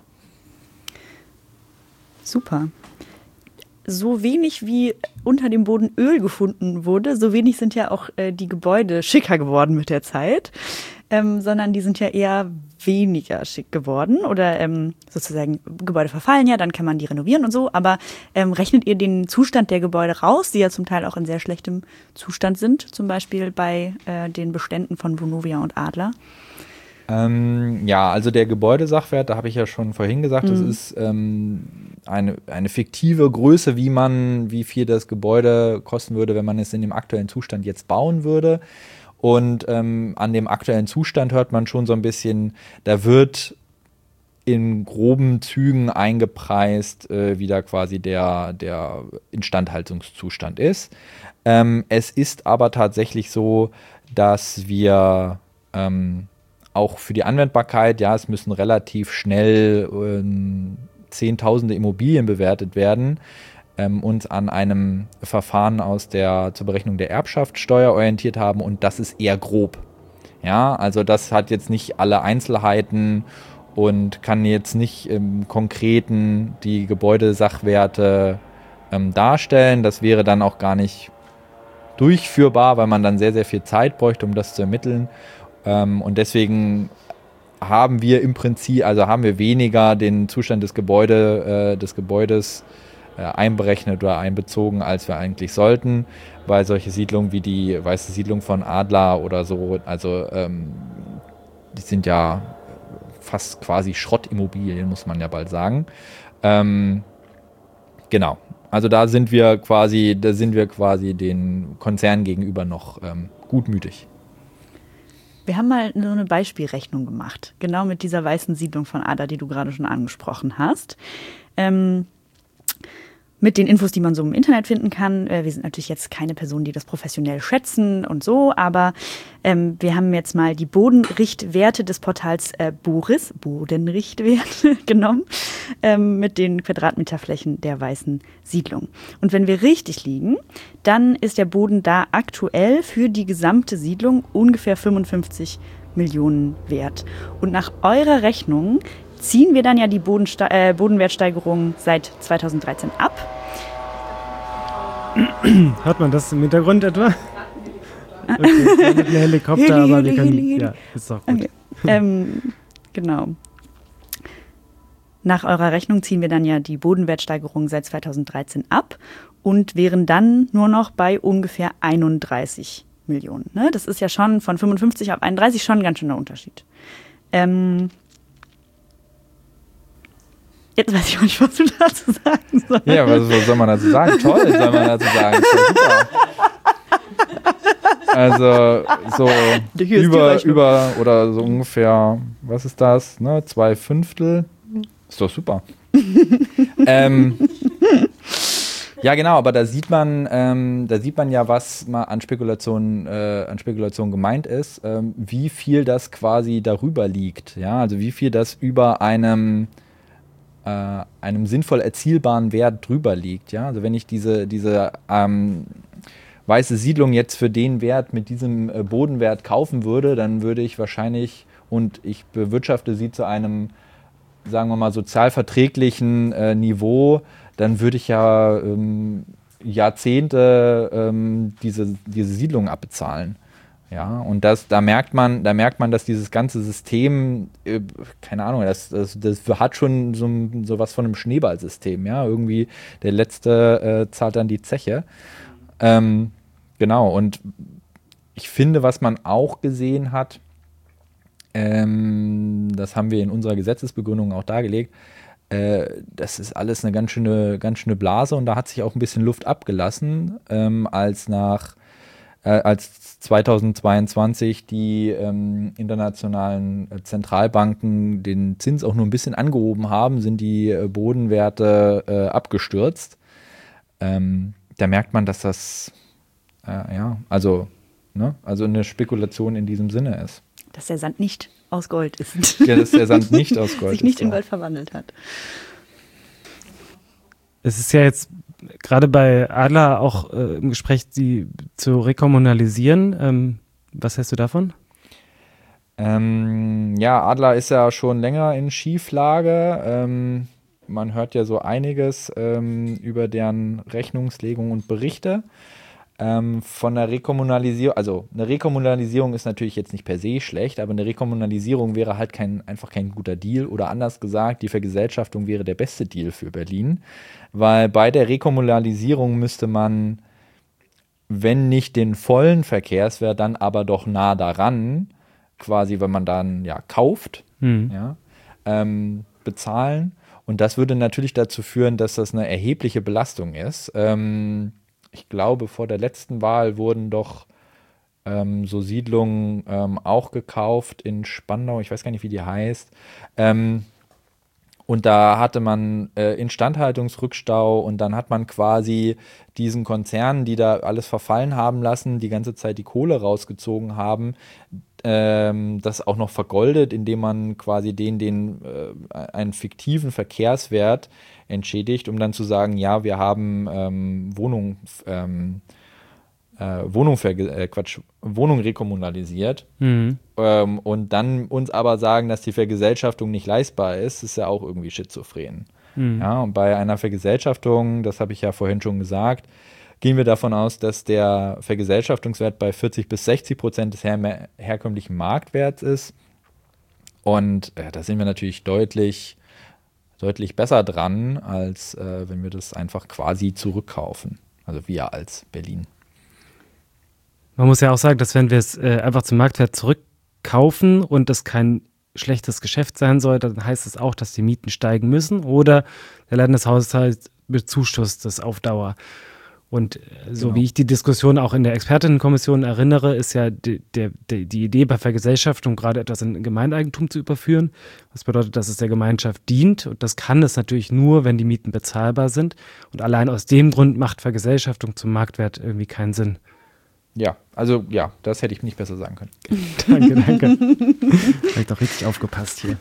Super. So wenig wie unter dem Boden Öl gefunden wurde, so wenig sind ja auch äh, die Gebäude schicker geworden mit der Zeit. Ähm, sondern die sind ja eher weniger schick geworden oder ähm, sozusagen Gebäude verfallen ja, dann kann man die renovieren und so, aber ähm, rechnet ihr den Zustand der Gebäude raus, die ja zum Teil auch in sehr schlechtem Zustand sind, zum Beispiel bei äh, den Beständen von Vonovia und Adler? Ähm, ja, also der Gebäudesachwert, da habe ich ja schon vorhin gesagt, mhm. das ist ähm, eine, eine fiktive Größe, wie man, wie viel das Gebäude kosten würde, wenn man es in dem aktuellen Zustand jetzt bauen würde. Und ähm, an dem aktuellen Zustand hört man schon so ein bisschen, da wird in groben Zügen eingepreist, äh, wie da quasi der, der Instandhaltungszustand ist. Ähm, es ist aber tatsächlich so, dass wir ähm, auch für die Anwendbarkeit, ja, es müssen relativ schnell äh, Zehntausende Immobilien bewertet werden, Ähm, uns an einem Verfahren aus der zur Berechnung der Erbschaftssteuer orientiert haben und das ist eher grob. Ja, also das hat jetzt nicht alle Einzelheiten und kann jetzt nicht im Konkreten die Gebäudesachwerte ähm, darstellen. Das wäre dann auch gar nicht durchführbar, weil man dann sehr, sehr viel Zeit bräuchte, um das zu ermitteln. Ähm, und deswegen haben wir im Prinzip, also haben wir weniger den Zustand des, Gebäude, äh, des Gebäudes einberechnet oder einbezogen, als wir eigentlich sollten, weil solche Siedlungen wie die Weiße Siedlung von Adler oder so, also ähm, die sind ja fast quasi Schrottimmobilien, muss man ja bald sagen. Ähm, genau, also da sind wir quasi, da sind wir quasi den Konzernen gegenüber noch ähm, gutmütig. Wir haben mal so eine Beispielrechnung gemacht, genau mit dieser weißen Siedlung von Adler, die du gerade schon angesprochen hast. Ähm, mit den Infos, die man so im Internet finden kann. Wir sind natürlich jetzt keine Personen, die das professionell schätzen und so, aber ähm, wir haben jetzt mal die Bodenrichtwerte des Portals äh, Boris, Bodenrichtwerte, genommen, ähm, mit den Quadratmeterflächen der weißen Siedlung. Und wenn wir richtig liegen, dann ist der Boden da aktuell für die gesamte Siedlung ungefähr fünfundfünfzig Millionen wert. Und nach eurer Rechnung ziehen wir dann ja die Bodenste- äh, Bodenwertsteigerung seit zweitausenddreizehn ab. Hört man das im Hintergrund etwa? Okay, mit einem Helikopter, aber wir können, ja, ist doch gut. Okay. ähm, genau. Nach eurer Rechnung ziehen wir dann ja die Bodenwertsteigerung seit zweitausenddreizehn ab und wären dann nur noch bei ungefähr einunddreißig Millionen. Ne? Das ist ja schon von fünfundfünfzig auf einunddreißig schon ein ganz schöner Unterschied. Ähm, Jetzt weiß ich auch nicht, was du dazu sagen sollst. Ja, was soll man dazu sagen? Toll, soll man dazu sagen. Super. Also so über, über oder so ungefähr, was ist das? Ne? Zwei Fünftel. Ist doch super. ähm, ja, genau, aber da sieht man, ähm, da sieht man ja, was mal an Spekulation, äh, an Spekulation gemeint ist, ähm, wie viel das quasi darüber liegt. Ja, also wie viel das über einem einem sinnvoll erzielbaren Wert drüber liegt. Ja? Also wenn ich diese, diese ähm, weiße Siedlung jetzt für den Wert mit diesem äh, Bodenwert kaufen würde, dann würde ich wahrscheinlich, und ich bewirtschafte sie zu einem, sagen wir mal, sozial verträglichen äh, Niveau, dann würde ich ja ähm, Jahrzehnte ähm, diese, diese Siedlung abbezahlen. Ja, und das, da merkt man, da merkt man, dass dieses ganze System, äh, keine Ahnung, das, das, das hat schon so, so was von einem Schneeballsystem, ja, irgendwie der Letzte äh, zahlt dann die Zeche. Ähm, genau, und ich finde, was man auch gesehen hat, ähm, das haben wir in unserer Gesetzesbegründung auch dargelegt, äh, das ist alles eine ganz schöne, ganz schöne Blase und da hat sich auch ein bisschen Luft abgelassen, ähm, als nach als zweitausendzweiundzwanzig die ähm, internationalen Zentralbanken den Zins auch nur ein bisschen angehoben haben, sind die äh, Bodenwerte äh, abgestürzt. Ähm, da merkt man, dass das äh, ja, also, ne, also eine Spekulation in diesem Sinne ist. Dass der Sand nicht aus Gold ist. Ja, dass der Sand nicht aus Gold sich nicht ist, in ja. Gold verwandelt hat. Es ist ja jetzt gerade bei Adler auch äh, im Gespräch, die zu rekommunalisieren. Ähm, was hältst du davon? Ähm, ja, Adler ist ja schon länger in Schieflage. Ähm, man hört ja so einiges ähm, über deren Rechnungslegung und Berichte. Ähm, von der Rekommunalisierung, also eine Rekommunalisierung ist natürlich jetzt nicht per se schlecht, aber eine Rekommunalisierung wäre halt kein, einfach kein guter Deal oder anders gesagt, die Vergesellschaftung wäre der beste Deal für Berlin, weil bei der Rekommunalisierung müsste man, wenn nicht den vollen Verkehrswert, dann aber doch nah daran, quasi wenn man dann ja kauft, mhm. ja, ähm, bezahlen und das würde natürlich dazu führen, dass das eine erhebliche Belastung ist. Ähm, Ich glaube, vor der letzten Wahl wurden doch ähm, so Siedlungen ähm, auch gekauft in Spandau, ich weiß gar nicht, wie die heißt. Ähm, und da hatte man äh, Instandhaltungsrückstau und dann hat man quasi diesen Konzernen, die da alles verfallen haben lassen, die ganze Zeit die Kohle rausgezogen haben, ähm, das auch noch vergoldet, indem man quasi den, den äh, einen fiktiven Verkehrswert entschädigt, um dann zu sagen, ja, wir haben ähm, Wohnung, ähm, äh, Wohnung, äh, Quatsch, Wohnung rekommunalisiert Mhm. ähm, und dann uns aber sagen, dass die Vergesellschaftung nicht leistbar ist, ist ja auch irgendwie schizophren. Mhm. Ja, und bei einer Vergesellschaftung, das habe ich ja vorhin schon gesagt, gehen wir davon aus, dass der Vergesellschaftungswert bei vierzig bis sechzig Prozent des her- herkömmlichen Marktwerts ist. Und äh, da sind wir natürlich deutlich, deutlich besser dran, als äh, wenn wir das einfach quasi zurückkaufen. Also wir als Berlin. Man muss ja auch sagen, dass wenn wir es äh, einfach zum Marktwert zurückkaufen und das kein schlechtes Geschäft sein soll, dann heißt es auch, dass die Mieten steigen müssen oder der Landeshaushalt bezuschusst das auf Dauer. Und so Genau. wie ich die Diskussion auch in der Expertinnenkommission erinnere, ist ja die, der, die, die Idee bei Vergesellschaftung gerade etwas in Gemeineigentum zu überführen. Was bedeutet, dass es der Gemeinschaft dient. Und das kann es natürlich nur, wenn die Mieten bezahlbar sind. Und allein aus dem Grund macht Vergesellschaftung zum Marktwert irgendwie keinen Sinn. Ja, also ja, das hätte ich nicht besser sagen können. Danke, danke. Vielleicht auch richtig aufgepasst hier.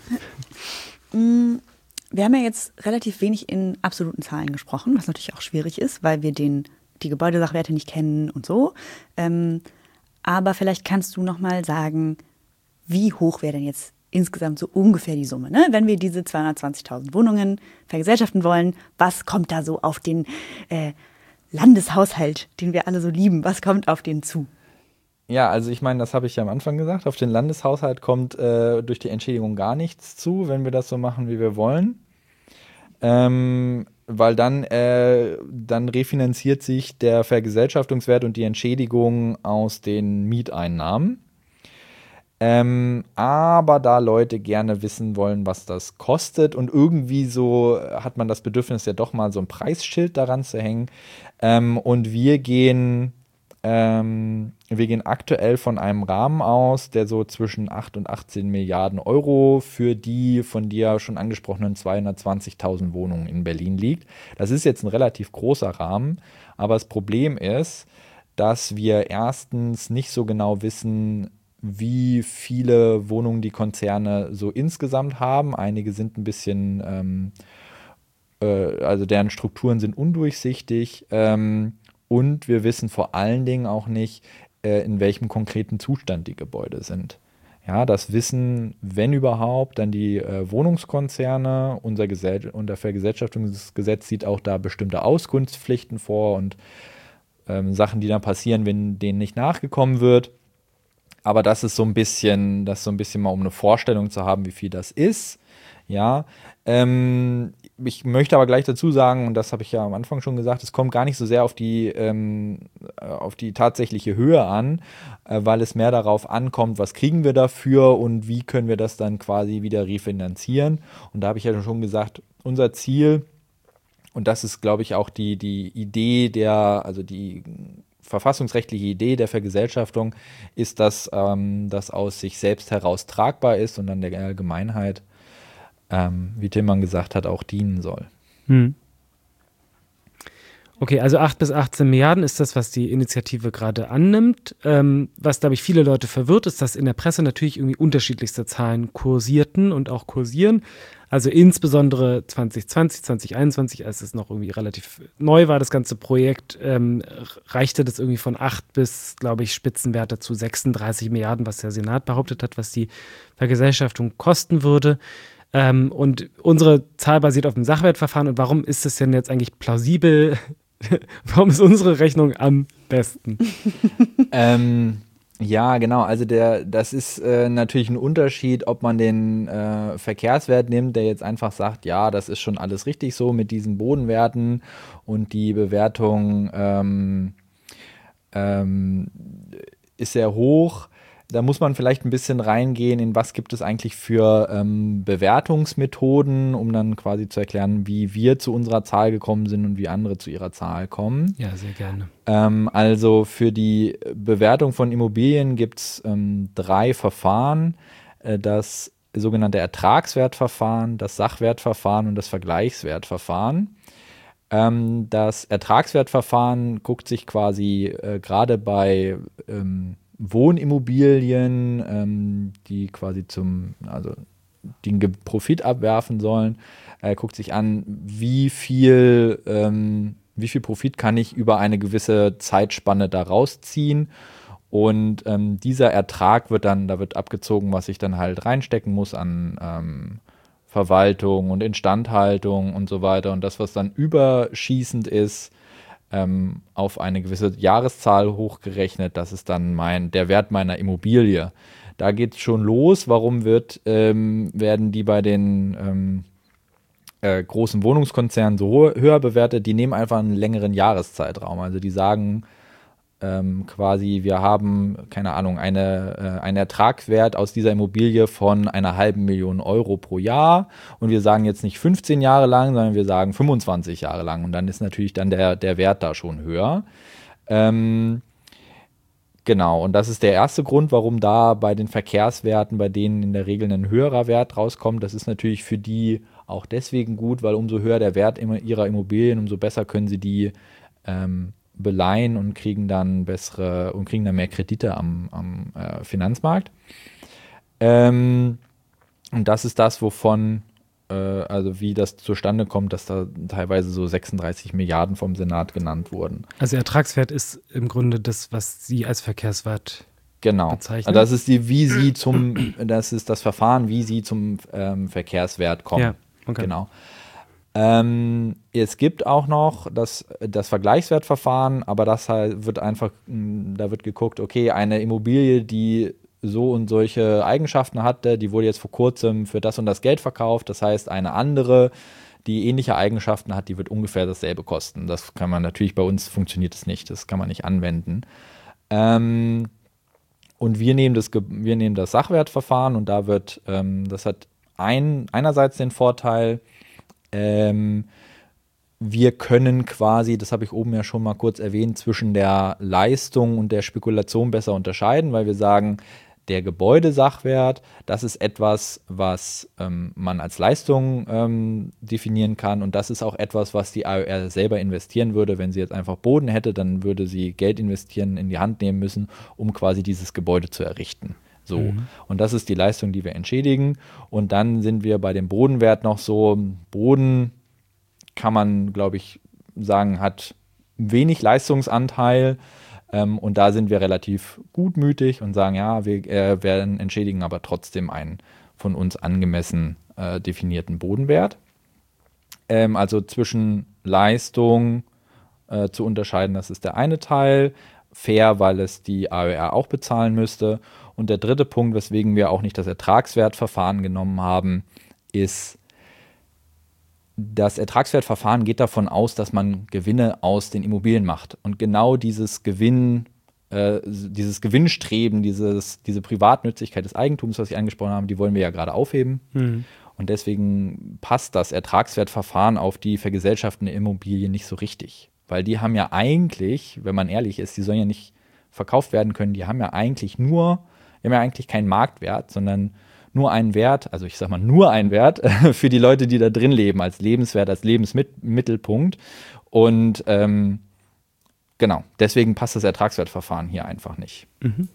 Wir haben ja jetzt relativ wenig in absoluten Zahlen gesprochen, was natürlich auch schwierig ist, weil wir den, die Gebäudesachwerte nicht kennen und so. Ähm, aber vielleicht kannst du noch mal sagen, wie hoch wäre denn jetzt insgesamt so ungefähr die Summe, ne? Wenn wir diese zweihundertzwanzigtausend Wohnungen vergesellschaften wollen, was kommt da so auf den äh, Landeshaushalt, den wir alle so lieben, was kommt auf den zu? Ja, also ich meine, das habe ich ja am Anfang gesagt, auf den Landeshaushalt kommt äh, durch die Entschädigung gar nichts zu, wenn wir das so machen, wie wir wollen. Ähm, weil dann, äh, dann refinanziert sich der Vergesellschaftungswert und die Entschädigung aus den Mieteinnahmen. Ähm, aber da Leute gerne wissen wollen, was das kostet und irgendwie so hat man das Bedürfnis, ja doch mal so ein Preisschild daran zu hängen. Ähm, und wir gehen, ähm, wir gehen aktuell von einem Rahmen aus, der so zwischen acht und achtzehn Milliarden Euro für die von dir schon angesprochenen zweihundertzwanzigtausend Wohnungen in Berlin liegt. Das ist jetzt ein relativ großer Rahmen, aber das Problem ist, dass wir erstens nicht so genau wissen, wie viele Wohnungen die Konzerne so insgesamt haben. Einige sind ein bisschen, ähm, äh, also deren Strukturen sind undurchsichtig. Ähm, und wir wissen vor allen Dingen auch nicht, äh, in welchem konkreten Zustand die Gebäude sind. Ja, das wissen, wenn überhaupt, dann die äh, Wohnungskonzerne. Unser, Gesell- unser Vergesellschaftungsgesetz sieht auch da bestimmte Auskunftspflichten vor und ähm, Sachen, die dann passieren, wenn denen nicht nachgekommen wird. Aber das ist so ein bisschen, das ist so ein bisschen mal, um eine Vorstellung zu haben, wie viel das ist. Ja, ähm, ich möchte aber gleich dazu sagen, und das habe ich ja am Anfang schon gesagt, es kommt gar nicht so sehr auf die, ähm, auf die tatsächliche Höhe an, äh, weil es mehr darauf ankommt, was kriegen wir dafür und wie können wir das dann quasi wieder refinanzieren. Und da habe ich ja schon gesagt, unser Ziel, und das ist, glaube ich, auch die, die Idee der, also die verfassungsrechtliche Idee der Vergesellschaftung ist, dass ähm, das aus sich selbst heraus tragbar ist und dann der Allgemeinheit, ähm, wie Tillmann gesagt hat, auch dienen soll. Hm. Okay, also acht bis achtzehn Milliarden ist das, was die Initiative gerade annimmt. Ähm, was, glaube ich, viele Leute verwirrt, ist, dass in der Presse natürlich irgendwie unterschiedlichste Zahlen kursierten und auch kursieren. Also insbesondere zwanzig zwanzig, zwanzig einundzwanzig, als es noch irgendwie relativ neu war, das ganze Projekt, ähm, reichte das irgendwie von acht bis, glaube ich, Spitzenwerte zu sechsunddreißig Milliarden, was der Senat behauptet hat, was die Vergesellschaftung kosten würde. Ähm, und unsere Zahl basiert auf dem Sachwertverfahren. Und warum ist es denn jetzt eigentlich plausibel? Warum ist unsere Rechnung am besten? ähm, ja, genau. Also der, das ist äh, natürlich ein Unterschied, ob man den äh, Verkehrswert nimmt, der jetzt einfach sagt, ja, das ist schon alles richtig so mit diesen Bodenwerten und die Bewertung ähm, ähm, ist sehr hoch. Da muss man vielleicht ein bisschen reingehen, in was gibt es eigentlich für ähm, Bewertungsmethoden, um dann quasi zu erklären, wie wir zu unserer Zahl gekommen sind und wie andere zu ihrer Zahl kommen. Ja, sehr gerne. Ähm, also für die Bewertung von Immobilien gibt es ähm, drei Verfahren. Äh, das sogenannte Ertragswertverfahren, das Sachwertverfahren und das Vergleichswertverfahren. Ähm, das Ertragswertverfahren guckt sich quasi äh, gerade bei ähm, Wohnimmobilien, ähm, die quasi zum, also den Ge- Profit abwerfen sollen, äh, guckt sich an, wie viel, ähm, wie viel Profit kann ich über eine gewisse Zeitspanne da rausziehen. Und ähm, dieser Ertrag wird dann, da wird abgezogen, was ich dann halt reinstecken muss an ähm, Verwaltung und Instandhaltung und so weiter. Und das, was dann überschießend ist, Ähm, auf eine gewisse Jahreszahl hochgerechnet, das ist dann mein, der Wert meiner Immobilie. Da geht es schon los. Warum wird, ähm, werden die bei den ähm, äh, großen Wohnungskonzernen so ho- höher bewertet? Die nehmen einfach einen längeren Jahreszeitraum. Also die sagen, ähm, quasi, wir haben, keine Ahnung, eine, äh, einen Ertragswert aus dieser Immobilie von einer halben Million Euro pro Jahr und wir sagen jetzt nicht fünfzehn Jahre lang, sondern wir sagen fünfundzwanzig Jahre lang und dann ist natürlich dann der, der Wert da schon höher. Ähm, genau, und das ist der erste Grund, warum da bei den Verkehrswerten, bei denen in der Regel ein höherer Wert rauskommt. Das ist natürlich für die auch deswegen gut, weil umso höher der Wert ihrer Immobilien, umso besser können sie die ähm, beleihen und kriegen dann bessere und kriegen dann mehr Kredite am, am äh, Finanzmarkt. Ähm, und das ist das, wovon, äh, also wie das zustande kommt, dass da teilweise so sechsunddreißig Milliarden vom Senat genannt wurden. Also Ertragswert ist im Grunde das, was Sie als Verkehrswert genau. bezeichnen. Das ist die, wie Sie zum, das ist das Verfahren, wie Sie zum ähm, Verkehrswert kommen. Ja, okay. Genau. Ähm, es gibt auch noch das, das Vergleichswertverfahren, aber das halt wird einfach, da wird geguckt, okay, eine Immobilie, die so und solche Eigenschaften hatte, die wurde jetzt vor kurzem für das und das Geld verkauft. Das heißt, eine andere, die ähnliche Eigenschaften hat, die wird ungefähr dasselbe kosten. Das kann man natürlich, bei uns funktioniert es nicht, das kann man nicht anwenden. Ähm, und wir nehmen das, wir nehmen das Sachwertverfahren und da wird, ähm, das hat ein, einerseits den Vorteil, ähm, wir können quasi, das habe ich oben ja schon mal kurz erwähnt, zwischen der Leistung und der Spekulation besser unterscheiden, weil wir sagen, der Gebäudesachwert, das ist etwas, was ähm, man als Leistung ähm, definieren kann und das ist auch etwas, was die A Ö R selber investieren würde. Wenn sie jetzt einfach Boden hätte, dann würde sie Geld investieren, in die Hand nehmen müssen, um quasi dieses Gebäude zu errichten. So. Mhm. Und das ist die Leistung, die wir entschädigen. Und dann sind wir bei dem Bodenwert noch so, Boden kann man, glaube ich, sagen, hat wenig Leistungsanteil. Ähm, und da sind wir relativ gutmütig und sagen, ja, wir äh, werden entschädigen aber trotzdem einen von uns angemessen äh, definierten Bodenwert. Ähm, also zwischen Leistung äh, zu unterscheiden, das ist der eine Teil. Fair, weil es die A Ö R auch bezahlen müsste. Und der dritte Punkt, weswegen wir auch nicht das Ertragswertverfahren genommen haben, ist, das Ertragswertverfahren geht davon aus, dass man Gewinne aus den Immobilien macht. Und genau dieses Gewinn, äh, dieses Gewinnstreben, dieses, diese Privatnützigkeit des Eigentums, was ich angesprochen habe, die wollen wir ja gerade aufheben. Mhm. Und deswegen passt das Ertragswertverfahren auf die vergesellschaftende Immobilie nicht so richtig. Weil die haben ja eigentlich, wenn man ehrlich ist, die sollen ja nicht verkauft werden können, die haben ja eigentlich nur, die haben ja eigentlich keinen Marktwert, sondern nur einen Wert, also ich sag mal nur einen Wert für die Leute, die da drin leben, als Lebenswert, als Lebensmittelpunkt. Und ähm, genau, deswegen passt das Ertragswertverfahren hier einfach nicht. Mhm.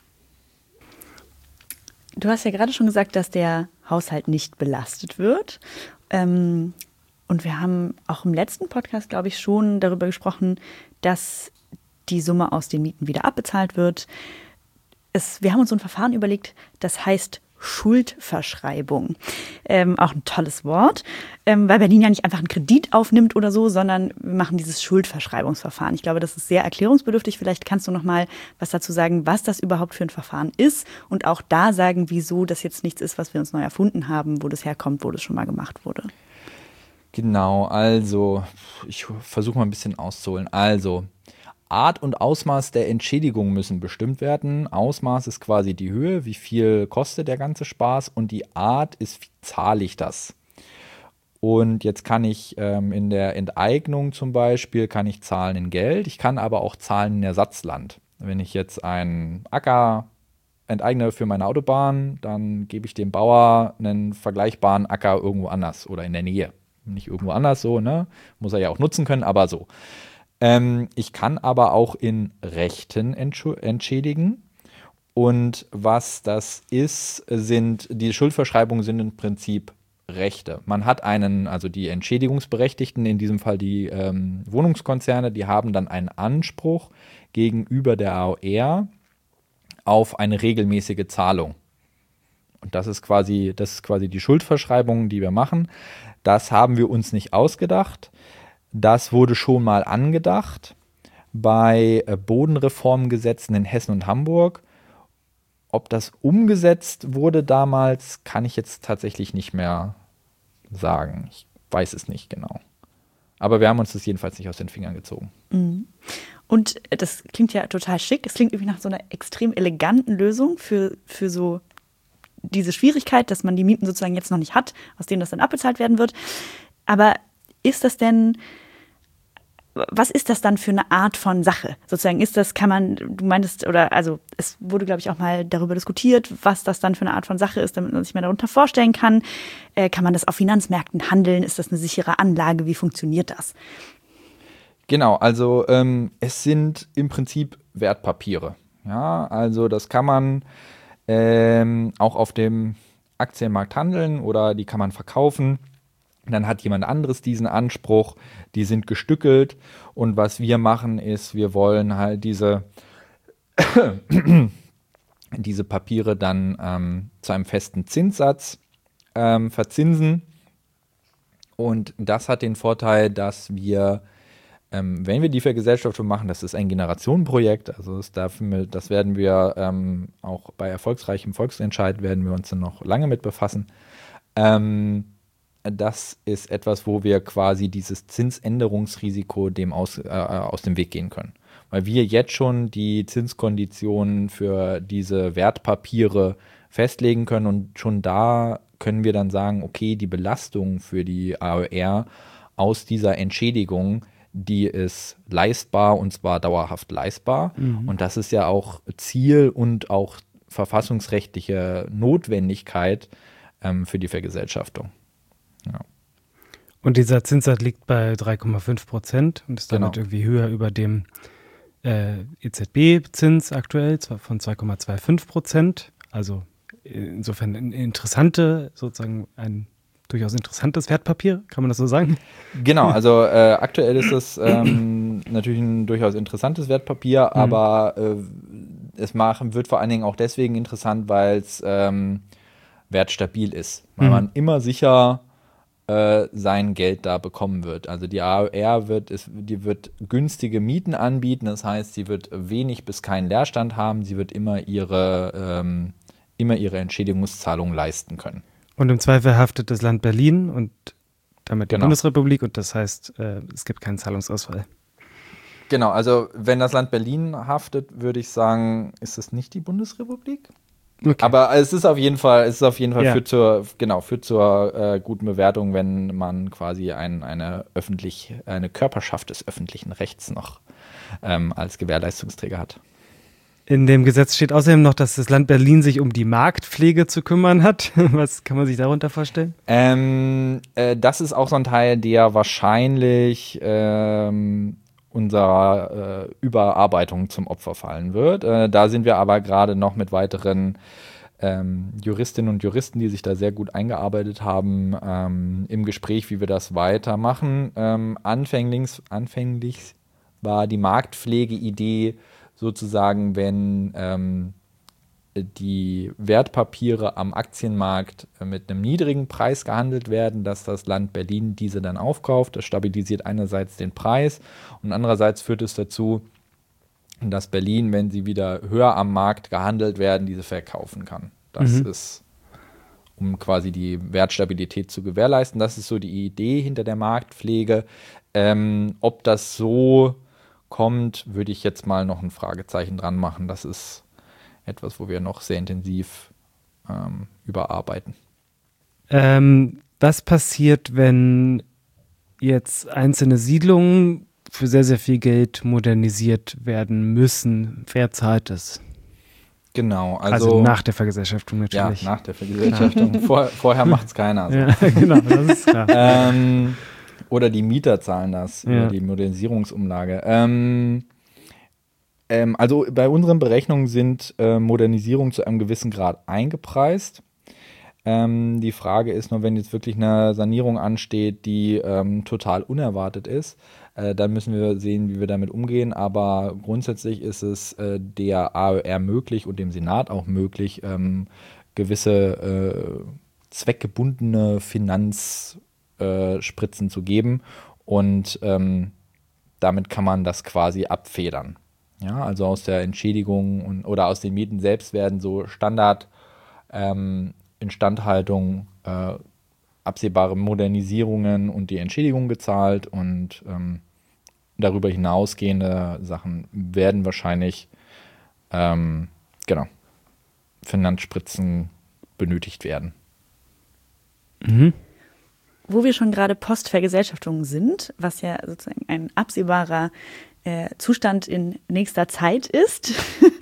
Du hast ja gerade schon gesagt, dass der Haushalt nicht belastet wird. Ähm, und wir haben auch im letzten Podcast, glaube ich, schon darüber gesprochen, dass die Summe aus den Mieten wieder abbezahlt wird. Es, wir haben uns so ein Verfahren überlegt, das heißt Schuldverschreibung. Ähm, auch ein tolles Wort, ähm, weil Berlin ja nicht einfach einen Kredit aufnimmt oder so, sondern wir machen dieses Schuldverschreibungsverfahren. Ich glaube, das ist sehr erklärungsbedürftig. Vielleicht kannst du noch mal was dazu sagen, was das überhaupt für ein Verfahren ist und auch da sagen, wieso das jetzt nichts ist, was wir uns neu erfunden haben, wo das herkommt, wo das schon mal gemacht wurde. Genau, also ich versuche mal ein bisschen auszuholen. Also Art und Ausmaß der Entschädigung müssen bestimmt werden. Ausmaß ist quasi die Höhe, wie viel kostet der ganze Spaß und die Art ist, wie zahle ich das? Und jetzt kann ich ähm, in der Enteignung zum Beispiel, kann ich zahlen in Geld, ich kann aber auch zahlen in Ersatzland. Wenn ich jetzt einen Acker enteigne für meine Autobahn, dann gebe ich dem Bauer einen vergleichbaren Acker irgendwo anders oder in der Nähe. Nicht irgendwo anders so, ne? Muss er ja auch nutzen können, aber so. Ähm, ich kann aber auch in Rechten entschädigen. Und was das ist, sind, die Schuldverschreibungen sind im Prinzip Rechte. Man hat einen, also die Entschädigungsberechtigten, in diesem Fall die ähm, Wohnungskonzerne, die haben dann einen Anspruch gegenüber der A Ö R auf eine regelmäßige Zahlung. Und das ist quasi, das ist quasi die Schuldverschreibung, die wir machen. Das haben wir uns nicht ausgedacht. Das wurde schon mal angedacht bei Bodenreformgesetzen in Hessen und Hamburg. Ob das umgesetzt wurde damals, kann ich jetzt tatsächlich nicht mehr sagen. Ich weiß es nicht genau. Aber wir haben uns das jedenfalls nicht aus den Fingern gezogen. Mhm. Und das klingt ja total schick. Es klingt irgendwie nach so einer extrem eleganten Lösung für, für so diese Schwierigkeit, dass man die Mieten sozusagen jetzt noch nicht hat, aus denen das dann abbezahlt werden wird. Aber ist das denn, was ist das dann für eine Art von Sache? Sozusagen ist das, kann man, du meintest, oder also es wurde, glaube ich, auch mal darüber diskutiert, was das dann für eine Art von Sache ist, damit man sich mehr darunter vorstellen kann. Äh, kann man das auf Finanzmärkten handeln? Ist das eine sichere Anlage? Wie funktioniert das? Genau, also ähm, es sind im Prinzip Wertpapiere. Ja, also das kann man ähm, auch auf dem Aktienmarkt handeln oder die kann man verkaufen. Dann hat jemand anderes diesen Anspruch, die sind gestückelt und was wir machen ist, wir wollen halt diese, diese Papiere dann ähm, zu einem festen Zinssatz ähm, verzinsen und das hat den Vorteil, dass wir, ähm, wenn wir die Vergesellschaftung machen, das ist ein Generationenprojekt, also das, dafür, das werden wir ähm, auch bei erfolgsreichem Volksentscheid werden wir uns dann noch lange mit befassen, ähm, das ist etwas, wo wir quasi dieses Zinsänderungsrisiko dem aus, äh, aus dem Weg gehen können. Weil wir jetzt schon die Zinskonditionen für diese Wertpapiere festlegen können und schon da können wir dann sagen, okay, die Belastung für die A O R aus dieser Entschädigung, die ist leistbar und zwar dauerhaft leistbar. Mhm. Und das ist ja auch Ziel und auch verfassungsrechtliche Notwendigkeit ähm, für die Vergesellschaftung. Ja. Und dieser Zinssatz liegt bei drei Komma fünf Prozent und ist damit genau. irgendwie höher über dem äh, E Z B-Zins aktuell von zwei Komma fünfundzwanzig Prozent. Also insofern ein interessante, sozusagen ein durchaus interessantes Wertpapier, kann man das so sagen? Genau, also äh, aktuell ist es ähm, natürlich ein durchaus interessantes Wertpapier, mhm. aber äh, es machen, wird vor allen Dingen auch deswegen interessant, weil es ähm, wertstabil ist. Weil mhm. man immer sicher sein Geld da bekommen wird. Also die A O R wird, ist, die wird günstige Mieten anbieten, das heißt, sie wird wenig bis keinen Leerstand haben, sie wird immer ihre, ähm, immer ihre Entschädigungszahlung leisten können. Und im Zweifel haftet das Land Berlin und damit die genau. Bundesrepublik und das heißt, äh, es gibt keinen Zahlungsausfall. Genau, also wenn das Land Berlin haftet, würde ich sagen, ist es nicht die Bundesrepublik? Okay. Aber es ist auf jeden Fall, es ist auf jeden Fall ja. für zur, genau, für zur äh, guten Bewertung, wenn man quasi ein, eine öffentlich, eine Körperschaft des öffentlichen Rechts noch ähm, als Gewährleistungsträger hat. In dem Gesetz steht außerdem noch, dass das Land Berlin sich um die Marktpflege zu kümmern hat. Was kann man sich darunter vorstellen? Ähm, äh, das ist auch so ein Teil, der wahrscheinlich ähm, unserer äh, Überarbeitung zum Opfer fallen wird. Äh, da sind wir aber gerade noch mit weiteren ähm, Juristinnen und Juristen, die sich da sehr gut eingearbeitet haben, ähm, im Gespräch, wie wir das weitermachen. Ähm, anfänglich, anfänglich war die Marktpflege-Idee sozusagen, wenn ähm, die Wertpapiere am Aktienmarkt mit einem niedrigen Preis gehandelt werden, dass das Land Berlin diese dann aufkauft. Das stabilisiert einerseits den Preis und andererseits führt es dazu, dass Berlin, wenn sie wieder höher am Markt gehandelt werden, diese verkaufen kann. Das mhm. ist, um quasi die Wertstabilität zu gewährleisten. Das ist so die Idee hinter der Marktpflege. Ähm, ob das so kommt, würde ich jetzt mal noch ein Fragezeichen dran machen. Das ist etwas, wo wir noch sehr intensiv ähm, überarbeiten. Ähm, was passiert, wenn jetzt einzelne Siedlungen für sehr, sehr viel Geld modernisiert werden müssen? Wer zahlt das? Genau. Also, also nach der Vergesellschaftung natürlich. Ja, nach der Vergesellschaftung. Vor, vorher macht es keiner. So. Ja, genau, das ist klar. ähm, oder die Mieter zahlen das, ja. oder die Modernisierungsumlage. Ähm, Also bei unseren Berechnungen sind äh, Modernisierungen zu einem gewissen Grad eingepreist. Ähm, die Frage ist nur, wenn jetzt wirklich eine Sanierung ansteht, die ähm, total unerwartet ist, äh, dann müssen wir sehen, wie wir damit umgehen. Aber grundsätzlich ist es äh, der A O R möglich und dem Senat auch möglich, ähm, gewisse äh, zweckgebundene Finanzspritzen äh, zu geben. Und ähm, damit kann man das quasi abfedern. Ja, also aus der Entschädigung und, oder aus den Mieten selbst werden so Standard ähm, Instandhaltung äh, absehbare Modernisierungen und die Entschädigung gezahlt und ähm, darüber hinausgehende Sachen werden wahrscheinlich ähm, genau, Finanzspritzen benötigt werden. Mhm. Wo wir schon gerade Postvergesellschaftung sind, was ja sozusagen ein absehbarer äh, Zustand in nächster Zeit ist,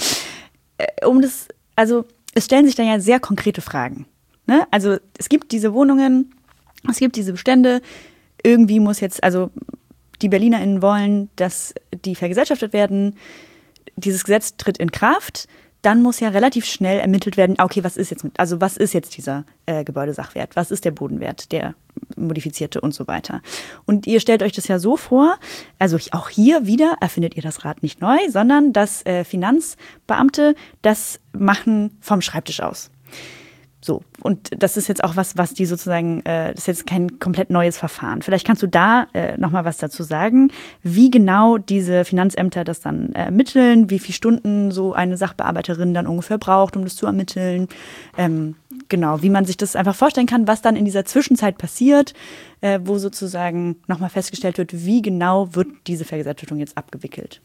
um das, also es stellen sich da ja sehr konkrete Fragen. Ne? Also es gibt diese Wohnungen, es gibt diese Bestände, irgendwie muss jetzt, also die BerlinerInnen wollen, dass die vergesellschaftet werden, dieses Gesetz tritt in Kraft, dann muss ja relativ schnell ermittelt werden, okay, was ist jetzt mit, also was ist jetzt dieser äh, Gebäudesachwert, was ist der Bodenwert, der modifizierte und so weiter. Und ihr stellt euch das ja so vor, also auch hier wieder erfindet ihr das Rad nicht neu, sondern dass äh, Finanzbeamte das machen vom Schreibtisch aus. So, und das ist jetzt auch was, was die sozusagen, äh, das ist jetzt kein komplett neues Verfahren. Vielleicht kannst du da äh, nochmal was dazu sagen, wie genau diese Finanzämter das dann ermitteln, wie viele Stunden so eine Sachbearbeiterin dann ungefähr braucht, um das zu ermitteln. Ähm, genau, wie man sich das einfach vorstellen kann, was dann in dieser Zwischenzeit passiert, äh, wo sozusagen nochmal festgestellt wird, wie genau wird diese Vergesellschaftung jetzt abgewickelt.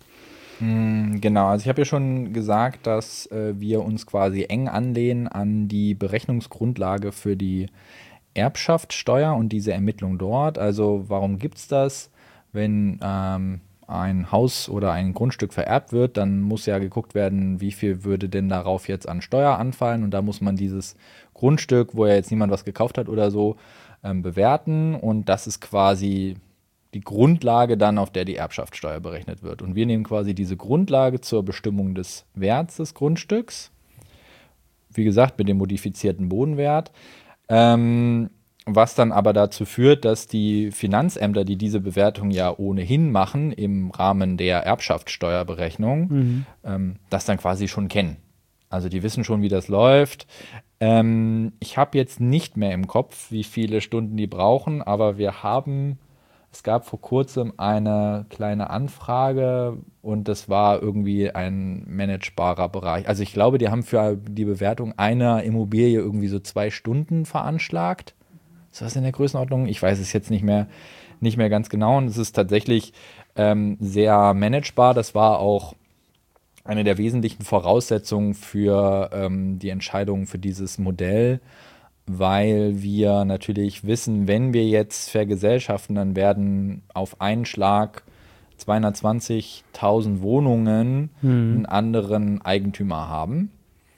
Genau, also ich habe ja schon gesagt, dass äh, wir uns quasi eng anlehnen an die Berechnungsgrundlage für die Erbschaftssteuer und diese Ermittlung dort. Also warum gibt es das? Wenn ähm, ein Haus oder ein Grundstück vererbt wird, dann muss ja geguckt werden, wie viel würde denn darauf jetzt an Steuer anfallen. Und da muss man dieses Grundstück, wo ja jetzt niemand was gekauft hat oder so, ähm, bewerten. Und das ist quasi die Grundlage dann, auf der die Erbschaftssteuer berechnet wird. Und wir nehmen quasi diese Grundlage zur Bestimmung des Werts des Grundstücks, wie gesagt, mit dem modifizierten Bodenwert, ähm, was dann aber dazu führt, dass die Finanzämter, die diese Bewertung ja ohnehin machen, im Rahmen der Erbschaftssteuerberechnung, mhm. ähm, das dann quasi schon kennen. Also die wissen schon, wie das läuft. Ähm, ich habe jetzt nicht mehr im Kopf, wie viele Stunden die brauchen, aber wir haben Es gab vor kurzem eine kleine Anfrage und das war irgendwie ein managebarer Bereich. Also ich glaube, die haben für die Bewertung einer Immobilie irgendwie so zwei Stunden veranschlagt. Ist das in der Größenordnung? Ich weiß es jetzt nicht mehr, nicht mehr ganz genau. Und es ist tatsächlich ähm, sehr managebar. Das war auch eine der wesentlichen Voraussetzungen für ähm, die Entscheidung für dieses Modell, weil wir natürlich wissen, wenn wir jetzt vergesellschaften, dann werden auf einen Schlag zweihundertzwanzigtausend Wohnungen hm. einen anderen Eigentümer haben.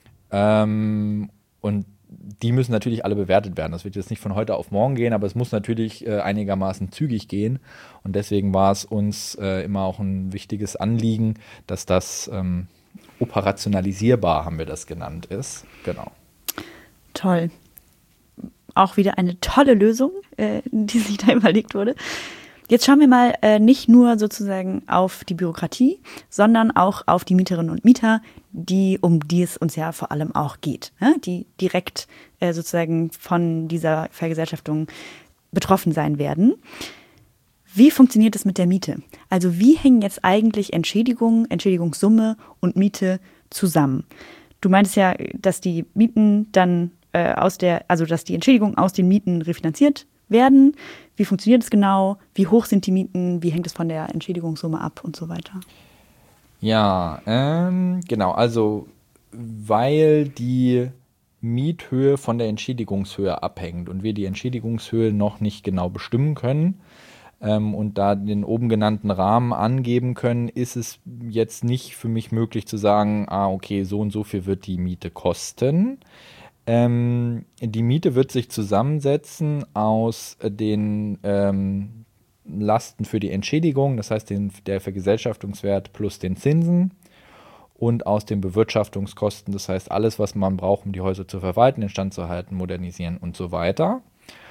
Ähm, und die müssen natürlich alle bewertet werden. Das wird jetzt nicht von heute auf morgen gehen, aber es muss natürlich äh, einigermaßen zügig gehen. Und deswegen war es uns äh, immer auch ein wichtiges Anliegen, dass das ähm, operationalisierbar, haben wir das genannt, ist. Genau. Toll. Auch wieder eine tolle Lösung, äh, die sich da überlegt wurde. Jetzt schauen wir mal äh, nicht nur sozusagen auf die Bürokratie, sondern auch auf die Mieterinnen und Mieter, die, um die es uns ja vor allem auch geht, ne? Die direkt äh, sozusagen von dieser Vergesellschaftung betroffen sein werden. Wie funktioniert es mit der Miete? Also wie hängen jetzt eigentlich Entschädigung, Entschädigungssumme und Miete zusammen? Du meintest ja, dass die Mieten dann aus der, also dass die Entschädigungen aus den Mieten refinanziert werden. Wie funktioniert es genau? Wie hoch sind die Mieten? Wie hängt es von der Entschädigungssumme ab und so weiter? Ja, ähm, genau. Also weil die Miethöhe von der Entschädigungshöhe abhängt und wir die Entschädigungshöhe noch nicht genau bestimmen können ähm, und da den oben genannten Rahmen angeben können, ist es jetzt nicht für mich möglich zu sagen, ah, okay, so und so viel wird die Miete kosten. Ähm, die Miete wird sich zusammensetzen aus den ähm, Lasten für die Entschädigung, das heißt den, der Vergesellschaftungswert plus den Zinsen und aus den Bewirtschaftungskosten, das heißt alles, was man braucht, um die Häuser zu verwalten, instand zu halten, modernisieren und so weiter.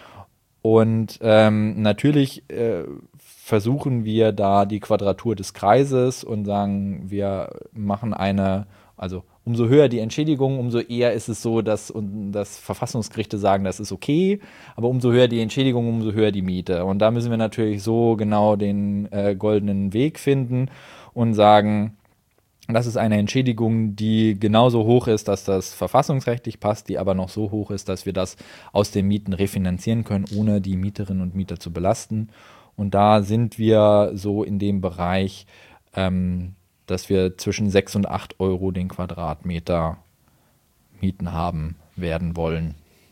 Und ähm, natürlich äh, versuchen wir da die Quadratur des Kreises und sagen, wir machen eine, also umso höher die Entschädigung, umso eher ist es so, dass, und dass Verfassungsgerichte sagen, das ist okay, aber umso höher die Entschädigung, umso höher die Miete. Und da müssen wir natürlich so genau den äh, goldenen Weg finden und sagen, Das ist eine Entschädigung, die genauso hoch ist, dass das verfassungsrechtlich passt, die aber noch so hoch ist, dass wir das aus den Mieten refinanzieren können, ohne die Mieterinnen und Mieter zu belasten. Und da sind wir so in dem Bereich, ähm, dass wir zwischen sechs und acht Euro den Quadratmeter Mieten haben werden wollen.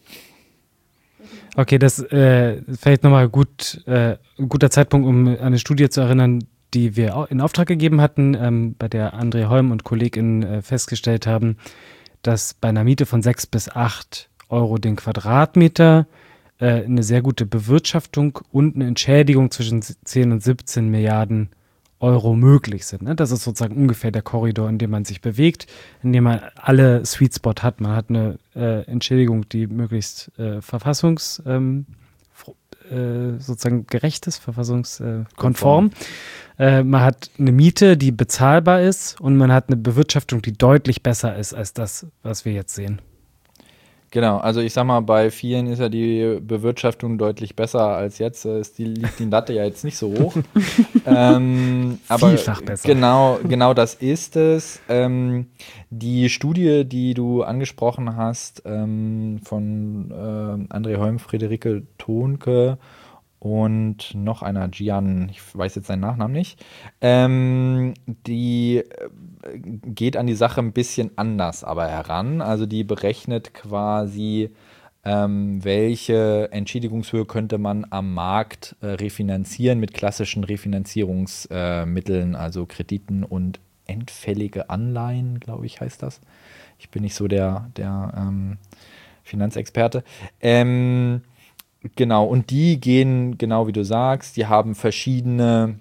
Okay, das äh, vielleicht nochmal gut, äh, ein guter Zeitpunkt, um an eine Studie zu erinnern, die wir in Auftrag gegeben hatten, ähm, bei der André Holm und KollegInnen äh, festgestellt haben, dass bei einer Miete von sechs bis acht Euro den Quadratmeter äh, eine sehr gute Bewirtschaftung und eine Entschädigung zwischen zehn und siebzehn Milliarden Euro möglich sind. Ne? Das ist sozusagen ungefähr der Korridor, in dem man sich bewegt, in dem man alle Sweet Spot hat. Man hat eine äh, Entschädigung, die möglichst äh, verfassungs ähm, äh, sozusagen gerecht ist, verfassungskonform. Äh, man hat eine Miete, die bezahlbar ist, und man hat eine Bewirtschaftung, die deutlich besser ist als das, was wir jetzt sehen. Genau, also ich sag mal, bei vielen ist ja die Bewirtschaftung deutlich besser als jetzt. Ist die, liegt die Latte ja jetzt nicht so hoch. ähm, aber Vielfach besser. Genau, genau das ist es. Ähm, die Studie, die du angesprochen hast, ähm, von äh, André Holm, Friederike Tonke und noch einer, Gian, ich weiß jetzt seinen Nachnamen nicht, ähm, die geht an die Sache ein bisschen anders aber heran. Also die berechnet quasi, ähm, welche Entschädigungshöhe könnte man am Markt äh, refinanzieren mit klassischen Refinanzierungsmitteln, äh, also Krediten und endfällige Anleihen, glaube ich, heißt das. Ich bin nicht so der, der ähm, Finanzexperte. Ähm, Genau, und die gehen, genau wie du sagst, die haben verschiedene,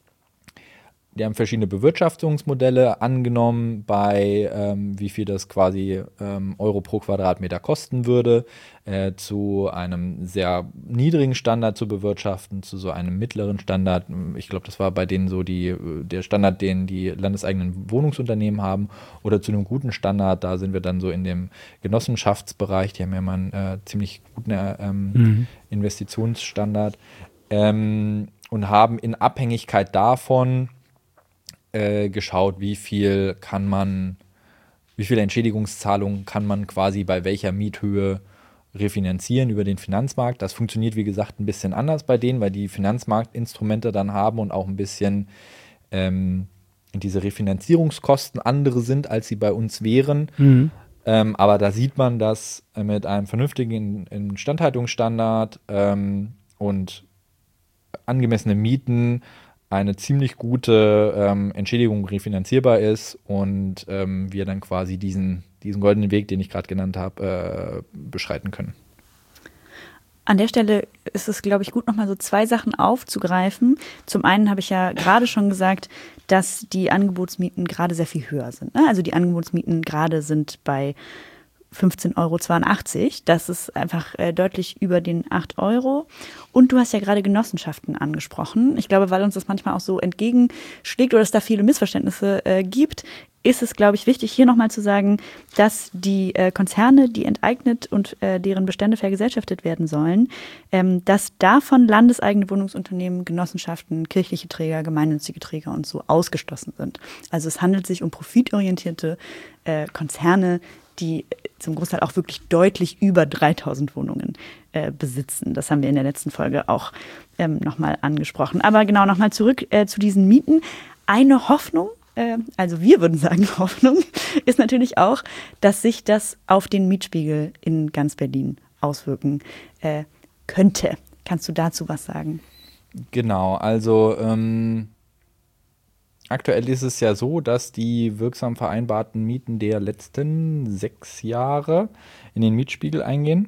die haben verschiedene Bewirtschaftungsmodelle angenommen, bei ähm, wie viel das quasi ähm, Euro pro Quadratmeter kosten würde, äh, zu einem sehr niedrigen Standard zu bewirtschaften, zu so einem mittleren Standard. Ich glaube, das war bei denen so die, der Standard, den die landeseigenen Wohnungsunternehmen haben, oder zu einem guten Standard. Da sind wir dann so in dem Genossenschaftsbereich. Die haben ja mal einen äh, ziemlich guten äh, ähm, mhm. Investitionsstandard ähm, und haben in Abhängigkeit davon äh, geschaut, wie viel kann man, wie viele Entschädigungszahlungen kann man quasi bei welcher Miethöhe refinanzieren über den Finanzmarkt. Das funktioniert, wie gesagt, ein bisschen anders bei denen, weil die Finanzmarktinstrumente dann haben und auch ein bisschen ähm, diese Refinanzierungskosten andere sind, als sie bei uns wären. Mhm. Ähm, aber da sieht man, dass äh, mit einem vernünftigen Instandhaltungsstandard ähm, und angemessenen Mieten eine ziemlich gute ähm, Entschädigung refinanzierbar ist und ähm, wir dann quasi diesen, diesen goldenen Weg, den ich gerade genannt habe, äh, beschreiten können. An der Stelle ist es, glaube ich, gut, nochmal so zwei Sachen aufzugreifen. Zum einen habe ich ja gerade schon gesagt, dass die Angebotsmieten gerade sehr viel höher sind. Ne? Also die Angebotsmieten gerade sind bei fünfzehn Euro zweiundachtzig. Das ist einfach äh, deutlich über den acht Euro. Und du hast ja gerade Genossenschaften angesprochen. Ich glaube, weil uns das manchmal auch so entgegenschlägt oder es da viele Missverständnisse äh, gibt, ist es, glaube ich, wichtig, hier nochmal zu sagen, dass die äh, Konzerne, die enteignet und äh, deren Bestände vergesellschaftet werden sollen, ähm, dass davon landeseigene Wohnungsunternehmen, Genossenschaften, kirchliche Träger, gemeinnützige Träger und so ausgeschlossen sind. Also es handelt sich um profitorientierte äh, Konzerne, die zum Großteil auch wirklich deutlich über dreitausend Wohnungen äh, besitzen. Das haben wir in der letzten Folge auch ähm, nochmal angesprochen. Aber genau, nochmal zurück äh, zu diesen Mieten. Eine Hoffnung, äh, also wir würden sagen Hoffnung, ist natürlich auch, dass sich das auf den Mietspiegel in ganz Berlin auswirken äh, könnte. Kannst du dazu was sagen? Genau, also ähm aktuell ist es ja so, dass die wirksam vereinbarten Mieten der letzten sechs Jahre in den Mietspiegel eingehen.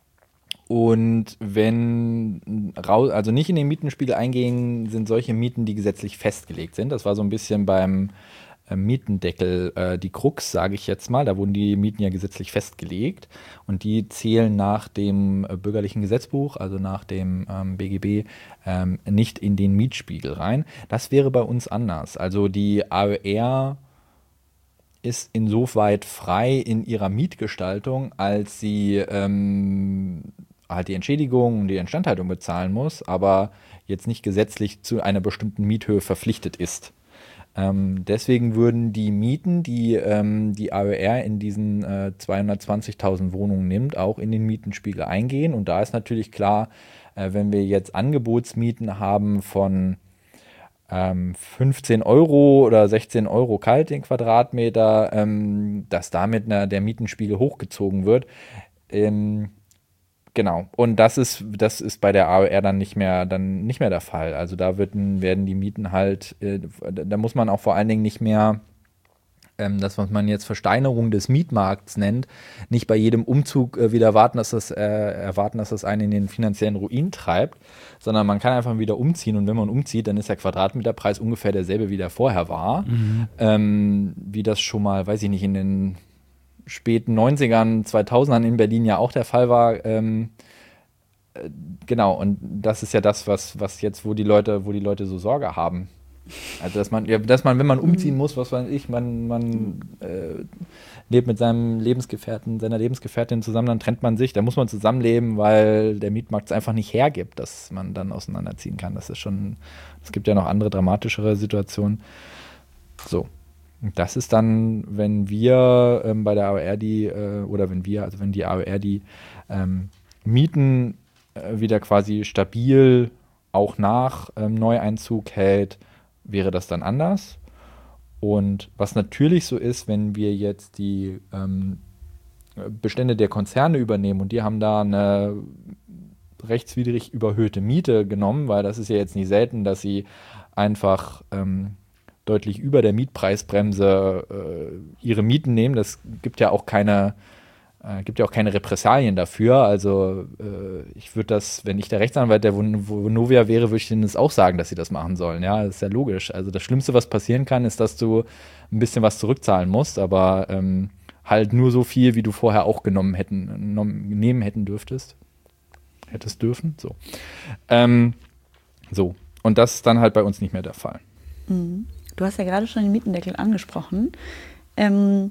Und wenn, also nicht in den Mietenspiegel eingehen, sind solche Mieten, die gesetzlich festgelegt sind. Das war so ein bisschen beim Mietendeckel äh, die Krux, sage ich jetzt mal. Da wurden die Mieten ja gesetzlich festgelegt und die zählen nach dem äh, bürgerlichen Gesetzbuch, also nach dem ähm, B G B, ähm, nicht in den Mietspiegel rein. Das wäre bei uns anders. Also die A Ö R ist insoweit frei in ihrer Mietgestaltung, als sie ähm, halt die Entschädigung und die Instandhaltung bezahlen muss, aber jetzt nicht gesetzlich zu einer bestimmten Miethöhe verpflichtet ist. Ähm, deswegen würden die Mieten, die ähm, die A O R in diesen äh, zweihundertzwanzigtausend Wohnungen nimmt, auch in den Mietenspiegel eingehen. Und da ist natürlich klar, äh, wenn wir jetzt Angebotsmieten haben von ähm, fünfzehn Euro oder sechzehn Euro kalt den Quadratmeter, ähm, dass damit na, der Mietenspiegel hochgezogen wird. Ähm, Genau, und das ist, das ist bei der A O R dann nicht mehr, dann nicht mehr der Fall. Also da wird, werden die Mieten halt, äh, da muss man auch vor allen Dingen nicht mehr ähm, das, was man jetzt Versteinerung des Mietmarkts nennt, nicht bei jedem Umzug äh, wieder warten, dass das, äh, erwarten, dass das einen in den finanziellen Ruin treibt, sondern man kann einfach wieder umziehen und wenn man umzieht, dann ist der Quadratmeterpreis ungefähr derselbe, wie der vorher war. Mhm. Ähm, wie das schon mal, weiß ich nicht, in den späten neunzigern, zweitausendern in Berlin ja auch der Fall war. Ähm, äh, genau, und das ist ja das, was, was jetzt, wo die Leute, wo die Leute so Sorge haben. Also, dass man, ja, dass man, wenn man umziehen muss, was weiß ich, man, man äh, lebt mit seinem Lebensgefährten, seiner Lebensgefährtin zusammen, dann trennt man sich, da muss man zusammenleben, weil der Mietmarkt es einfach nicht hergibt, dass man dann auseinanderziehen kann. Das ist schon, es gibt ja noch andere dramatischere Situationen. So. Das ist dann, wenn wir ähm, bei der A O R die, äh, oder wenn wir, also wenn die A O R die ähm, Mieten äh, wieder quasi stabil auch nach ähm, Neueinzug hält, wäre das dann anders. Und was natürlich so ist, wenn wir jetzt die ähm, Bestände der Konzerne übernehmen und die haben da eine rechtswidrig überhöhte Miete genommen, weil das ist ja jetzt nicht selten, dass sie einfach ähm, deutlich über der Mietpreisbremse äh, ihre Mieten nehmen. Das gibt ja auch keine, äh, gibt ja auch keine Repressalien dafür. Also äh, ich würde das, wenn ich der Rechtsanwalt der Vonovia wäre, würde ich denen das auch sagen, dass sie das machen sollen. Ja, das ist ja logisch. Also das Schlimmste, was passieren kann, ist, dass du ein bisschen was zurückzahlen musst, aber ähm, halt nur so viel, wie du vorher auch genommen hätten, nehmen hätten dürftest. Hättest dürfen. So. Ähm, so. Und das ist dann halt bei uns nicht mehr der Fall. Mhm. Du hast ja gerade schon den Mietendeckel angesprochen. Ähm,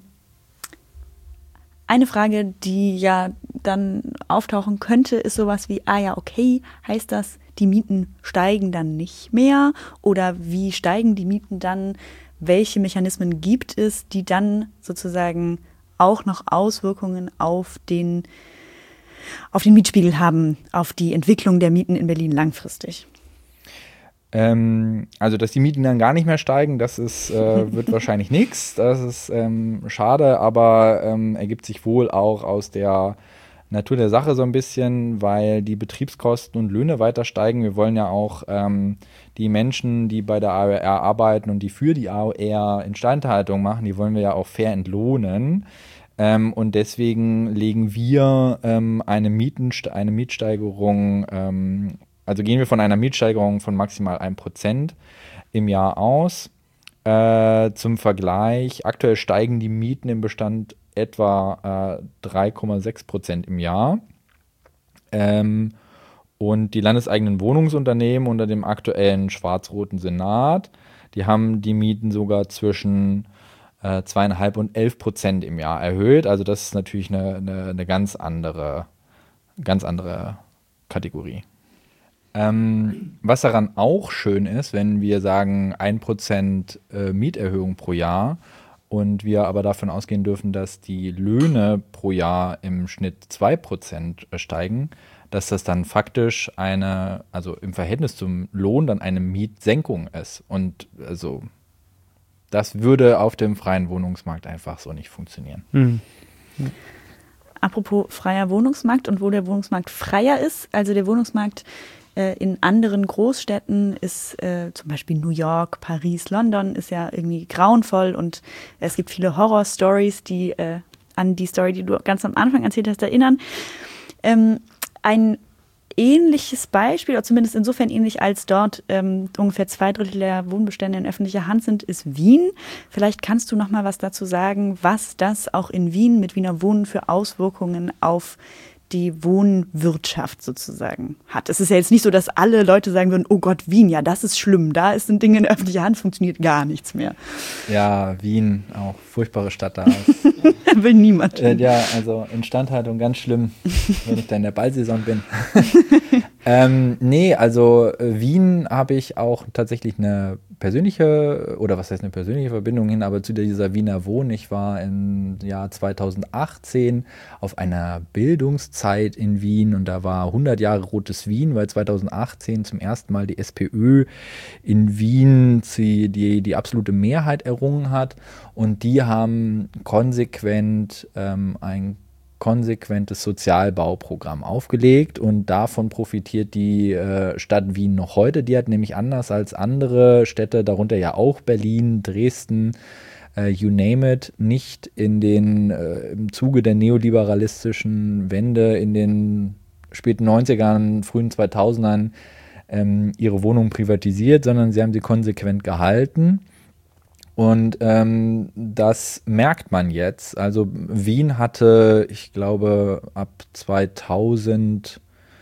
eine Frage, die ja dann auftauchen könnte, ist sowas wie, ah ja, okay, heißt das, die Mieten steigen dann nicht mehr? Oder wie steigen die Mieten dann? Welche Mechanismen gibt es, die dann sozusagen auch noch Auswirkungen auf den, auf den Mietspiegel haben, auf die Entwicklung der Mieten in Berlin langfristig? Ähm, also, dass die Mieten dann gar nicht mehr steigen, das ist, äh, wird wahrscheinlich nichts. Das ist ähm, schade, aber ähm, ergibt sich wohl auch aus der Natur der Sache so ein bisschen, weil die Betriebskosten und Löhne weiter steigen. Wir wollen ja auch ähm, die Menschen, die bei der A O R arbeiten und die für die A O R Instandhaltung machen, die wollen wir ja auch fair entlohnen. Ähm, und deswegen legen wir ähm, eine, Mietenste- eine Mietsteigerung ähm, Also gehen wir von einer Mietsteigerung von maximal ein Prozent im Jahr aus. Äh, zum Vergleich, aktuell steigen die Mieten im Bestand etwa äh, drei Komma sechs Prozent im Jahr. Ähm, und die landeseigenen Wohnungsunternehmen unter dem aktuellen schwarz-roten Senat, die haben die Mieten sogar zwischen äh, zwei Komma fünf und elf Prozent im Jahr erhöht. Also das ist natürlich eine, eine, eine ganz andere, ganz andere Kategorie. Ähm, was daran auch schön ist, wenn wir sagen ein Prozent äh, Mieterhöhung pro Jahr und wir aber davon ausgehen dürfen, dass die Löhne pro Jahr im Schnitt zwei Prozent steigen, dass das dann faktisch eine, also im Verhältnis zum Lohn dann eine Mietsenkung ist. Und also das würde auf dem freien Wohnungsmarkt einfach so nicht funktionieren. Mhm. Apropos freier Wohnungsmarkt und wo der Wohnungsmarkt freier ist, also der Wohnungsmarkt in anderen Großstädten ist äh, zum Beispiel New York, Paris, London ist ja irgendwie grauenvoll und es gibt viele Horror-Stories, die äh, an die Story, die du ganz am Anfang erzählt hast, erinnern. Ähm, ein ähnliches Beispiel, oder zumindest insofern ähnlich, als dort ähm, ungefähr zwei Drittel der Wohnbestände in öffentlicher Hand sind, ist Wien. Vielleicht kannst du noch mal was dazu sagen, was das auch in Wien mit Wiener Wohnen für Auswirkungen auf die Wohnwirtschaft sozusagen hat. Es ist ja jetzt nicht so, dass alle Leute sagen würden, oh Gott, Wien, ja, das ist schlimm, da ist ein Ding in öffentlicher Hand, funktioniert gar nichts mehr. Ja, Wien, auch furchtbare Stadt da. Will niemand. Äh, ja, also Instandhaltung ganz schlimm, wenn ich da in der Ballsaison bin. Ähm, nee, also äh, Wien habe ich auch tatsächlich eine persönliche, oder was heißt eine persönliche Verbindung hin, aber zu dieser Wiener Wohn. Ich war im Jahr zweitausendachtzehn auf einer Bildungszeit in Wien und da war hundert Jahre Rotes Wien, weil zweitausendachtzehn zum ersten Mal die SPÖ in Wien die, die, die absolute Mehrheit errungen hat und die haben konsequent ähm, ein konsequentes Sozialbauprogramm aufgelegt und davon profitiert die äh, Stadt Wien noch heute. Die hat nämlich anders als andere Städte, darunter ja auch Berlin, Dresden, äh, you name it, nicht in den, äh, im Zuge der neoliberalistischen Wende in den späten neunzigern, frühen zweitausendern ähm, ihre Wohnungen privatisiert, sondern sie haben sie konsequent gehalten. Und ähm, das merkt man jetzt. Also Wien hatte, ich glaube, ab zweitausend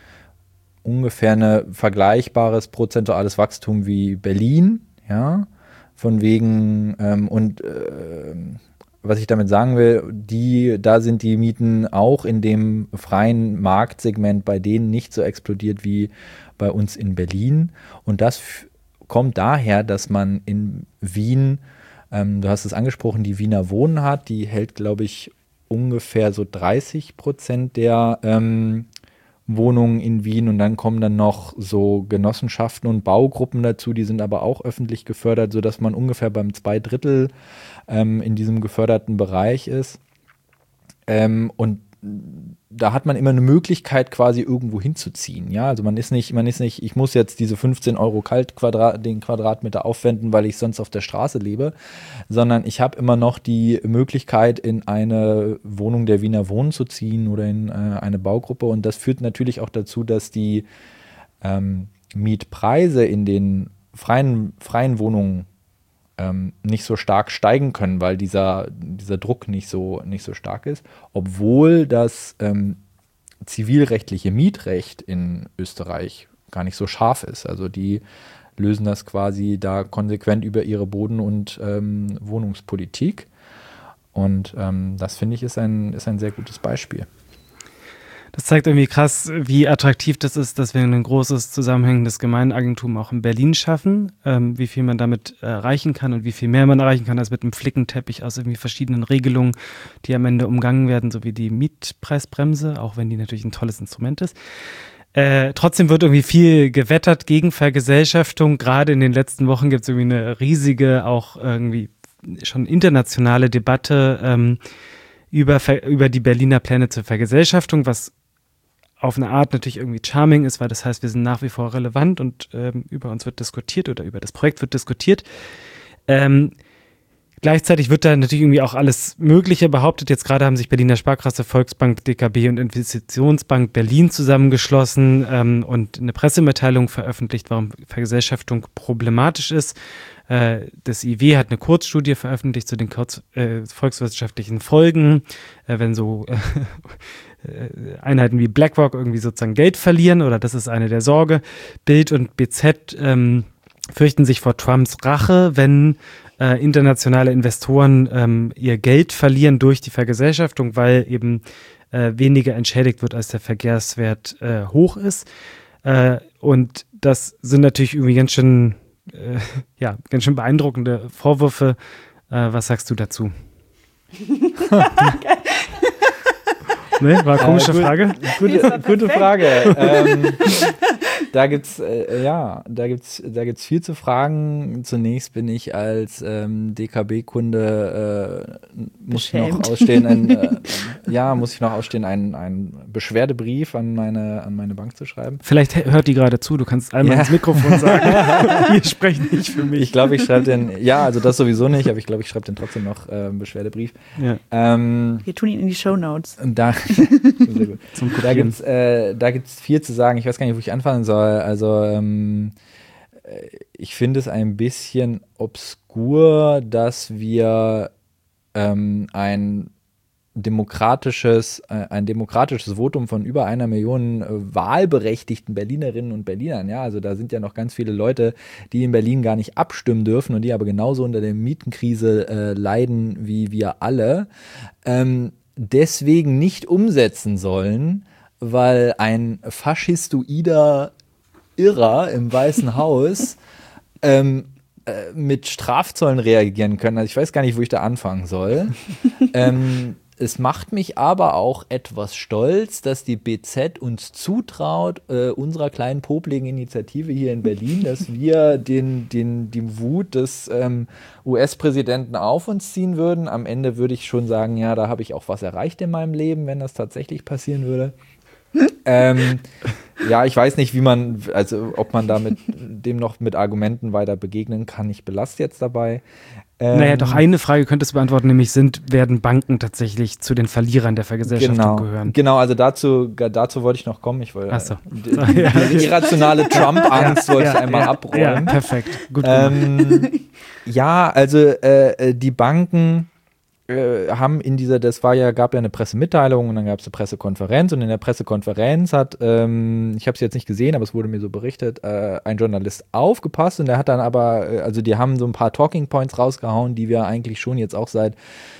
ungefähr ein vergleichbares prozentuales Wachstum wie Berlin. Ja, von wegen, ähm, und äh, was ich damit sagen will, die, da sind die Mieten auch in dem freien Marktsegment bei denen nicht so explodiert wie bei uns in Berlin. Und das f- kommt daher, dass man in Wien, Ähm, du hast es angesprochen, die Wiener Wohnen hat, die hält, glaube ich, ungefähr so dreißig Prozent der ähm, Wohnungen in Wien und dann kommen dann noch so Genossenschaften und Baugruppen dazu, die sind aber auch öffentlich gefördert, sodass man ungefähr beim zwei Drittel ähm, in diesem geförderten Bereich ist. Ähm, und da hat man immer eine Möglichkeit, quasi irgendwo hinzuziehen. Ja, also man ist nicht, man ist nicht, ich muss jetzt diese fünfzehn Euro kalt Quadrat, den Quadratmeter aufwenden, weil ich sonst auf der Straße lebe, sondern ich habe immer noch die Möglichkeit, in eine Wohnung der Wiener Wohnen zu ziehen oder in äh, eine Baugruppe. Und das führt natürlich auch dazu, dass die ähm, Mietpreise in den freien, freien Wohnungen Ähm, nicht so stark steigen können, weil dieser, dieser Druck nicht so, nicht so stark ist, obwohl das ähm, zivilrechtliche Mietrecht in Österreich gar nicht so scharf ist. Also die lösen das quasi da konsequent über ihre Boden- und ähm, Wohnungspolitik. Und ähm, das, finde ich, ist ein, ist ein sehr gutes Beispiel. Das zeigt irgendwie krass, wie attraktiv das ist, dass wir ein großes zusammenhängendes Gemeineigentum auch in Berlin schaffen, ähm, wie viel man damit erreichen kann und wie viel mehr man erreichen kann als mit einem Flickenteppich aus irgendwie verschiedenen Regelungen, die am Ende umgangen werden, so wie die Mietpreisbremse, auch wenn die natürlich ein tolles Instrument ist. Äh, trotzdem wird irgendwie viel gewettert gegen Vergesellschaftung. Gerade in den letzten Wochen gibt es irgendwie eine riesige, auch irgendwie schon internationale Debatte ähm, über, über die Berliner Pläne zur Vergesellschaftung, was auf eine Art natürlich irgendwie charming ist, weil das heißt, wir sind nach wie vor relevant und ähm, über uns wird diskutiert oder über das Projekt wird diskutiert. Ähm, gleichzeitig wird da natürlich irgendwie auch alles Mögliche behauptet. Jetzt gerade haben sich Berliner Sparkasse, Volksbank, D K B und Investitionsbank Berlin zusammengeschlossen ähm, und eine Pressemitteilung veröffentlicht, warum Vergesellschaftung problematisch ist. Äh, das I W hat eine Kurzstudie veröffentlicht zu den kurz, äh, volkswirtschaftlichen Folgen, äh, wenn so äh, Einheiten wie BlackRock irgendwie sozusagen Geld verlieren, oder das ist eine der Sorge. Bild und B Z ähm, fürchten sich vor Trumps Rache, wenn äh, internationale Investoren ähm, ihr Geld verlieren durch die Vergesellschaftung, weil eben äh, weniger entschädigt wird, als der Verkehrswert äh, hoch ist. Äh, und das sind natürlich irgendwie ganz schön, äh, ja, ganz schön beeindruckende Vorwürfe. Äh, was sagst du dazu? Ne, war eine komische äh, gut, Frage. Gute, gute Frage. ähm, da gibt's äh, ja, da gibt's, da gibt's viel zu fragen. Zunächst bin ich als ähm, D K B-Kunde äh, muss ich noch ausstehen, ein, äh, ja, muss ich noch ausstehen, einen, einen Beschwerdebrief an meine, an meine Bank zu schreiben. Vielleicht hört die gerade zu. Du kannst einmal ja. ins Mikrofon sagen. Wir sprechen nicht für mich. Ich glaube, ich schreibe den. Ja, also das sowieso nicht, aber ich glaube, ich schreibe den trotzdem noch äh, einen Beschwerdebrief. Ja. Ähm, Wir tun ihn in die Shownotes. Da Sehr gut. Zum da gibt es äh, da gibt's viel zu sagen. Ich weiß gar nicht, wo ich anfangen soll. Also ähm, ich finde es ein bisschen obskur, dass wir ähm, ein demokratisches, äh, ein demokratisches Votum von über einer Million äh, wahlberechtigten Berlinerinnen und Berlinern, ja, also da sind ja noch ganz viele Leute, die in Berlin gar nicht abstimmen dürfen und die aber genauso unter der Mietenkrise äh, leiden wie wir alle, ähm, deswegen nicht umsetzen sollen, weil ein faschistoider Irrer im Weißen Haus ähm, äh, mit Strafzollen reagieren können. Also ich weiß gar nicht, wo ich da anfangen soll. ähm, Es macht mich aber auch etwas stolz, dass die B Z uns zutraut, äh, unserer kleinen popligen Initiative hier in Berlin, dass wir den, den, die Wut des ähm, U S-Präsidenten auf uns ziehen würden. Am Ende würde ich schon sagen, ja, da habe ich auch was erreicht in meinem Leben, wenn das tatsächlich passieren würde. ähm, ja, ich weiß nicht, wie man, also ob man da mit dem noch mit Argumenten weiter begegnen kann. Ich belasse jetzt dabei. Ähm, naja, doch eine Frage könntest du beantworten, nämlich sind, werden Banken tatsächlich zu den Verlierern der Vergesellschaftung genau, gehören? Genau, also dazu, dazu wollte ich noch kommen. Ich wollte Ach so. die, die irrationale Trump-Angst wollte ich einmal ja, abräumen. Ja, perfekt. Gut gemacht. Ähm, ja, also äh, die Banken äh, haben in dieser, das war ja, gab ja eine Pressemitteilung und dann gab es eine Pressekonferenz und in der Pressekonferenz hat, ähm, ich habe es jetzt nicht gesehen, aber es wurde mir so berichtet, äh, ein Journalist aufgepasst und der hat dann aber, äh, also die haben so ein paar Talking Points rausgehauen, die wir eigentlich schon jetzt auch seit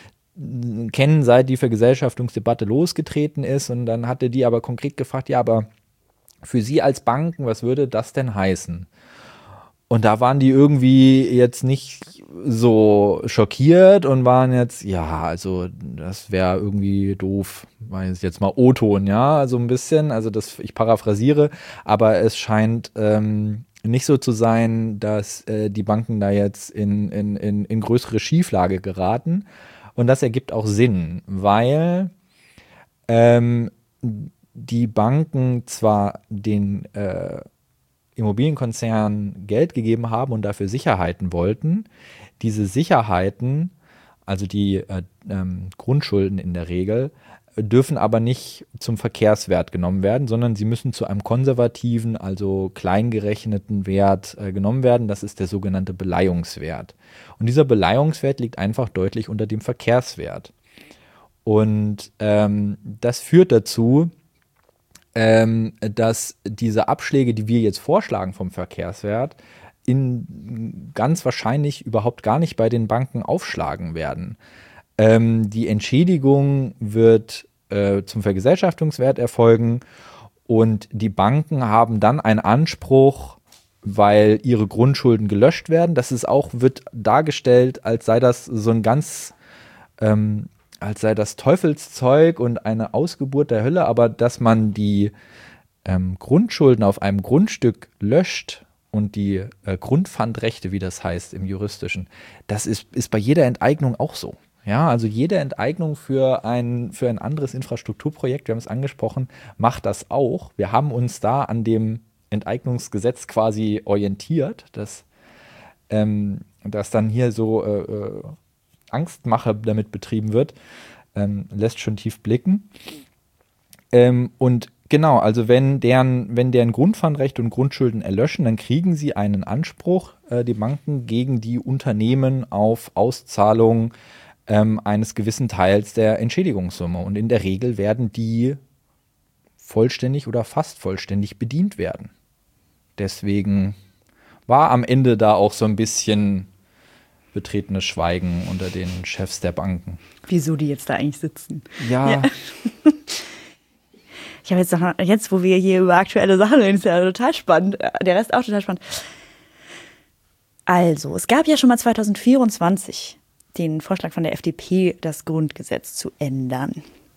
kennen, seit die Vergesellschaftungsdebatte losgetreten ist und dann hatte die aber konkret gefragt, ja, aber für Sie als Banken, was würde das denn heißen? Und da waren die irgendwie jetzt nicht so schockiert und waren jetzt, ja, also das wäre irgendwie doof, weiß ich jetzt mal O-Ton, ja, so ein bisschen, also das, ich paraphrasiere, aber es scheint ähm, nicht so zu sein, dass äh, die Banken da jetzt in, in, in, in größere Schieflage geraten und das ergibt auch Sinn, weil ähm, die Banken zwar den äh, Immobilienkonzernen Geld gegeben haben und dafür Sicherheiten wollten. Diese Sicherheiten, also die äh, ähm, Grundschulden in der Regel, dürfen aber nicht zum Verkehrswert genommen werden, sondern sie müssen zu einem konservativen, also kleingerechneten Wert äh, genommen werden. Das ist der sogenannte Beleihungswert. Und dieser Beleihungswert liegt einfach deutlich unter dem Verkehrswert. Und ähm, das führt dazu, Ähm, dass diese Abschläge, die wir jetzt vorschlagen vom Verkehrswert, in ganz wahrscheinlich überhaupt gar nicht bei den Banken aufschlagen werden. Ähm, die Entschädigung wird äh, zum Vergesellschaftungswert erfolgen und die Banken haben dann einen Anspruch, weil ihre Grundschulden gelöscht werden. Das ist auch, wird dargestellt, als sei das so ein ganz ähm, als sei das Teufelszeug und eine Ausgeburt der Hölle, aber dass man die ähm, Grundschulden auf einem Grundstück löscht und die äh, Grundpfandrechte, wie das heißt im Juristischen, das ist, ist bei jeder Enteignung auch so. Ja, also jede Enteignung für ein, für ein anderes Infrastrukturprojekt, wir haben es angesprochen, macht das auch. Wir haben uns da an dem Enteignungsgesetz quasi orientiert, dass, ähm, dass dann hier so äh, äh, Angstmache damit betrieben wird, ähm, lässt schon tief blicken. Ähm, und genau, also wenn deren, wenn deren Grundpfandrecht und Grundschulden erlöschen, dann kriegen sie einen Anspruch, äh, die Banken, gegen die Unternehmen auf Auszahlung ähm, eines gewissen Teils der Entschädigungssumme. Und in der Regel werden die vollständig oder fast vollständig bedient werden. Deswegen war am Ende da auch so ein bisschen betretenes Schweigen unter den Chefs der Banken. Wieso die jetzt da eigentlich sitzen? Ja. ja. Ich habe jetzt noch, jetzt, wo wir hier über aktuelle Sachen reden, ist ja total spannend. Der Rest auch total spannend. Also, es gab ja schon mal zwanzig vierundzwanzig den Vorschlag von der F D P, das Grundgesetz zu ändern.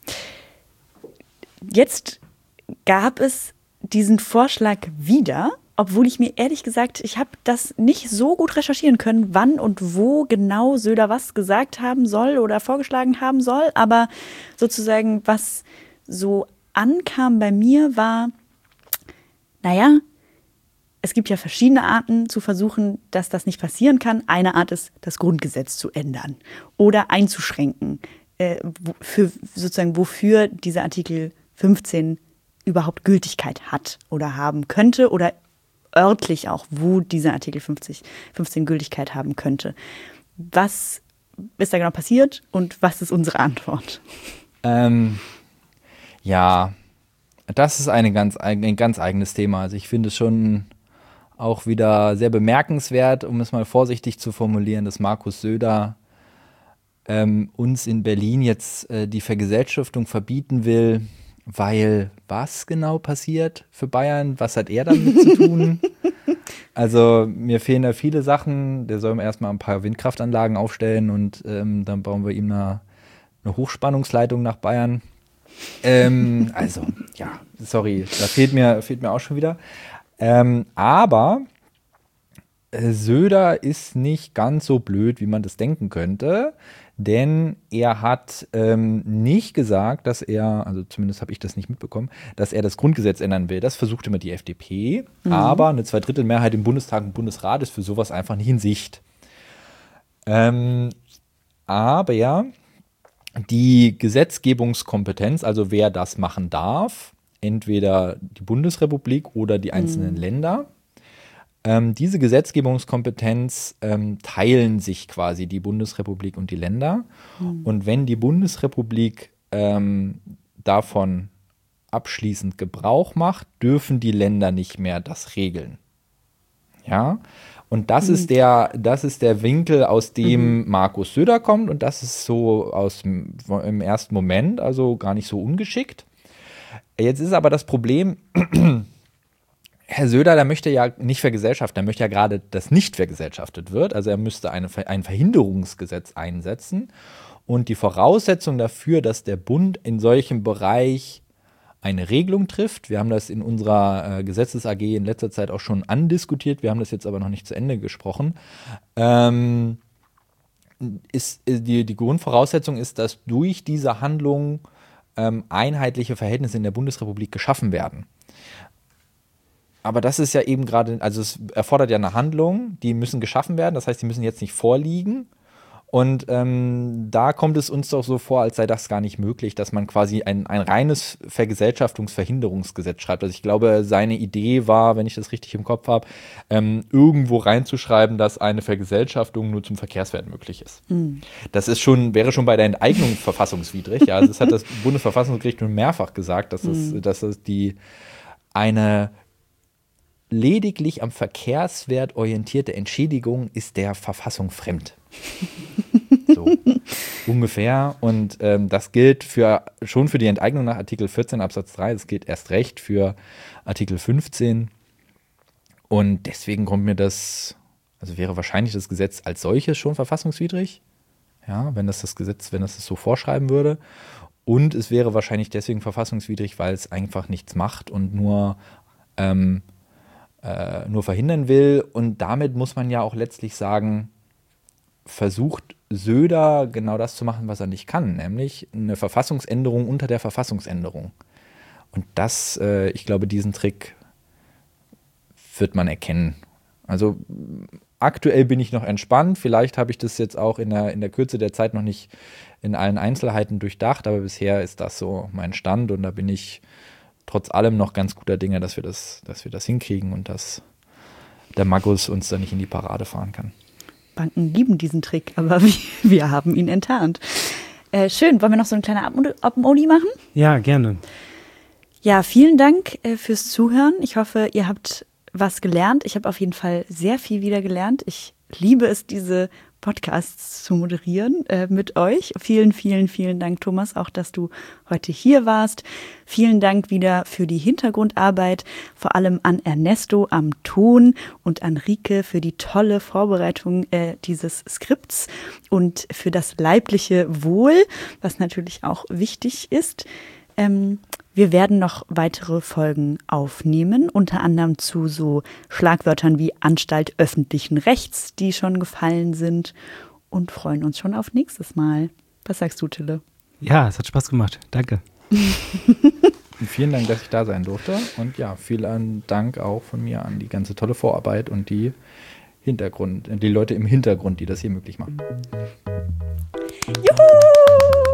Jetzt gab es diesen Vorschlag wieder, obwohl ich mir ehrlich gesagt, ich habe das nicht so gut recherchieren können, wann und wo genau Söder was gesagt haben soll oder vorgeschlagen haben soll. Aber sozusagen, was so ankam bei mir, war, naja, es gibt ja verschiedene Arten zu versuchen, dass das nicht passieren kann. Eine Art ist, das Grundgesetz zu ändern oder einzuschränken, äh, für, sozusagen wofür dieser Artikel fünfzehn überhaupt Gültigkeit hat oder haben könnte oder örtlich auch, wo dieser Artikel fünfzig, fünfzehn Gültigkeit haben könnte. Was ist da genau passiert und was ist unsere Antwort? Ähm, ja, das ist eine ganz, ein ganz eigenes Thema. Also ich finde es schon auch wieder sehr bemerkenswert, um es mal vorsichtig zu formulieren, dass Markus Söder ähm, uns in Berlin jetzt äh, die Vergesellschaftung verbieten will, weil was genau passiert für Bayern? Was hat er damit zu tun? Also mir fehlen da viele Sachen. Der soll erstmal ein paar Windkraftanlagen aufstellen und ähm, dann bauen wir ihm eine, eine Hochspannungsleitung nach Bayern. Ähm, also, ja, sorry, da fehlt mir, fehlt mir auch schon wieder. Ähm, aber äh, Söder ist nicht ganz so blöd, wie man das denken könnte, denn er hat ähm, nicht gesagt, dass er, also zumindest habe ich das nicht mitbekommen, dass er das Grundgesetz ändern will. Das versucht immer die F D P, mhm. aber eine Zweidrittelmehrheit im Bundestag und Bundesrat ist für sowas einfach nicht in Sicht. Ähm, aber ja, die Gesetzgebungskompetenz, also wer das machen darf, entweder die Bundesrepublik oder die einzelnen mhm. Länder, ähm, diese Gesetzgebungskompetenz ähm, teilen sich quasi die Bundesrepublik und die Länder. Mhm. Und wenn die Bundesrepublik ähm, davon abschließend Gebrauch macht, dürfen die Länder nicht mehr das regeln. Ja, und das, mhm. ist der, das ist der Winkel, aus dem mhm. Markus Söder kommt. Und das ist so aus dem, im ersten Moment, also gar nicht so ungeschickt. Jetzt ist aber das Problem, Herr Söder, der möchte ja nicht vergesellschaften, der möchte ja gerade, dass nicht vergesellschaftet wird. Also er müsste eine, ein Verhinderungsgesetz einsetzen. Und die Voraussetzung dafür, dass der Bund in solchem Bereich eine Regelung trifft. Wir haben das in unserer äh, Gesetzes-A G in letzter Zeit auch schon andiskutiert. Wir haben das jetzt aber noch nicht zu Ende gesprochen. Ähm, ist, die, die Grundvoraussetzung ist, dass durch diese Handlung ähm, einheitliche Verhältnisse in der Bundesrepublik geschaffen werden. Aber das ist ja eben gerade, also es erfordert ja eine Handlung, die müssen geschaffen werden. Das heißt, die müssen jetzt nicht vorliegen. Und ähm, da kommt es uns doch so vor, als sei das gar nicht möglich, dass man quasi ein, ein reines Vergesellschaftungsverhinderungsgesetz schreibt. Also ich glaube, seine Idee war, wenn ich das richtig im Kopf habe, ähm, irgendwo reinzuschreiben, dass eine Vergesellschaftung nur zum Verkehrswert möglich ist. Mhm. Das ist schon, wäre schon bei der Enteignung verfassungswidrig. Ja, also das hat das Bundesverfassungsgericht nun mehrfach gesagt, dass es, mhm. dass es die eine lediglich am Verkehrswert orientierte Entschädigung ist der Verfassung fremd. So ungefähr. Und ähm, das gilt für, schon für die Enteignung nach Artikel vierzehn Absatz drei. Das gilt erst recht für Artikel fünfzehn. Und deswegen kommt mir das, also wäre wahrscheinlich das Gesetz als solches schon verfassungswidrig. Ja, wenn das das Gesetz, wenn das das so vorschreiben würde. Und es wäre wahrscheinlich deswegen verfassungswidrig, weil es einfach nichts macht und nur ähm, Äh, nur verhindern will. Und damit muss man ja auch letztlich sagen, versucht Söder genau das zu machen, was er nicht kann, nämlich eine Verfassungsänderung unter der Verfassungsänderung. Und das, äh, ich glaube, diesen Trick wird man erkennen. Also aktuell bin ich noch entspannt, vielleicht habe ich das jetzt auch in der, in der Kürze der Zeit noch nicht in allen Einzelheiten durchdacht, aber bisher ist das so mein Stand und da bin ich trotz allem noch ganz guter Dinge, dass wir das, dass wir das hinkriegen und dass der Magus uns da nicht in die Parade fahren kann. Banken lieben diesen Trick, aber wir, wir haben ihn enttarnt. Äh, schön, wollen wir noch so ein kleiner Abmodi machen? Ja, gerne. Ja, vielen Dank äh, fürs Zuhören. Ich hoffe, ihr habt was gelernt. Ich habe auf jeden Fall sehr viel wieder gelernt. Ich liebe es, diese Podcasts zu moderieren äh, mit euch. Vielen, vielen, vielen Dank, Thomas, auch, dass du heute hier warst. Vielen Dank wieder für die Hintergrundarbeit, vor allem an Ernesto am Ton und an Rike für die tolle Vorbereitung äh, dieses Skripts und für das leibliche Wohl, was natürlich auch wichtig ist. Ähm, wir werden noch weitere Folgen aufnehmen, unter anderem zu so Schlagwörtern wie Anstalt öffentlichen Rechts, die schon gefallen sind, und freuen uns schon auf nächstes Mal. Was sagst du, Tille? Ja, es hat Spaß gemacht. Danke. Vielen Dank, dass ich da sein durfte. Und ja, vielen Dank auch von mir an die ganze tolle Vorarbeit und die Hintergrund, die Leute im Hintergrund, die das hier möglich machen. Juhu!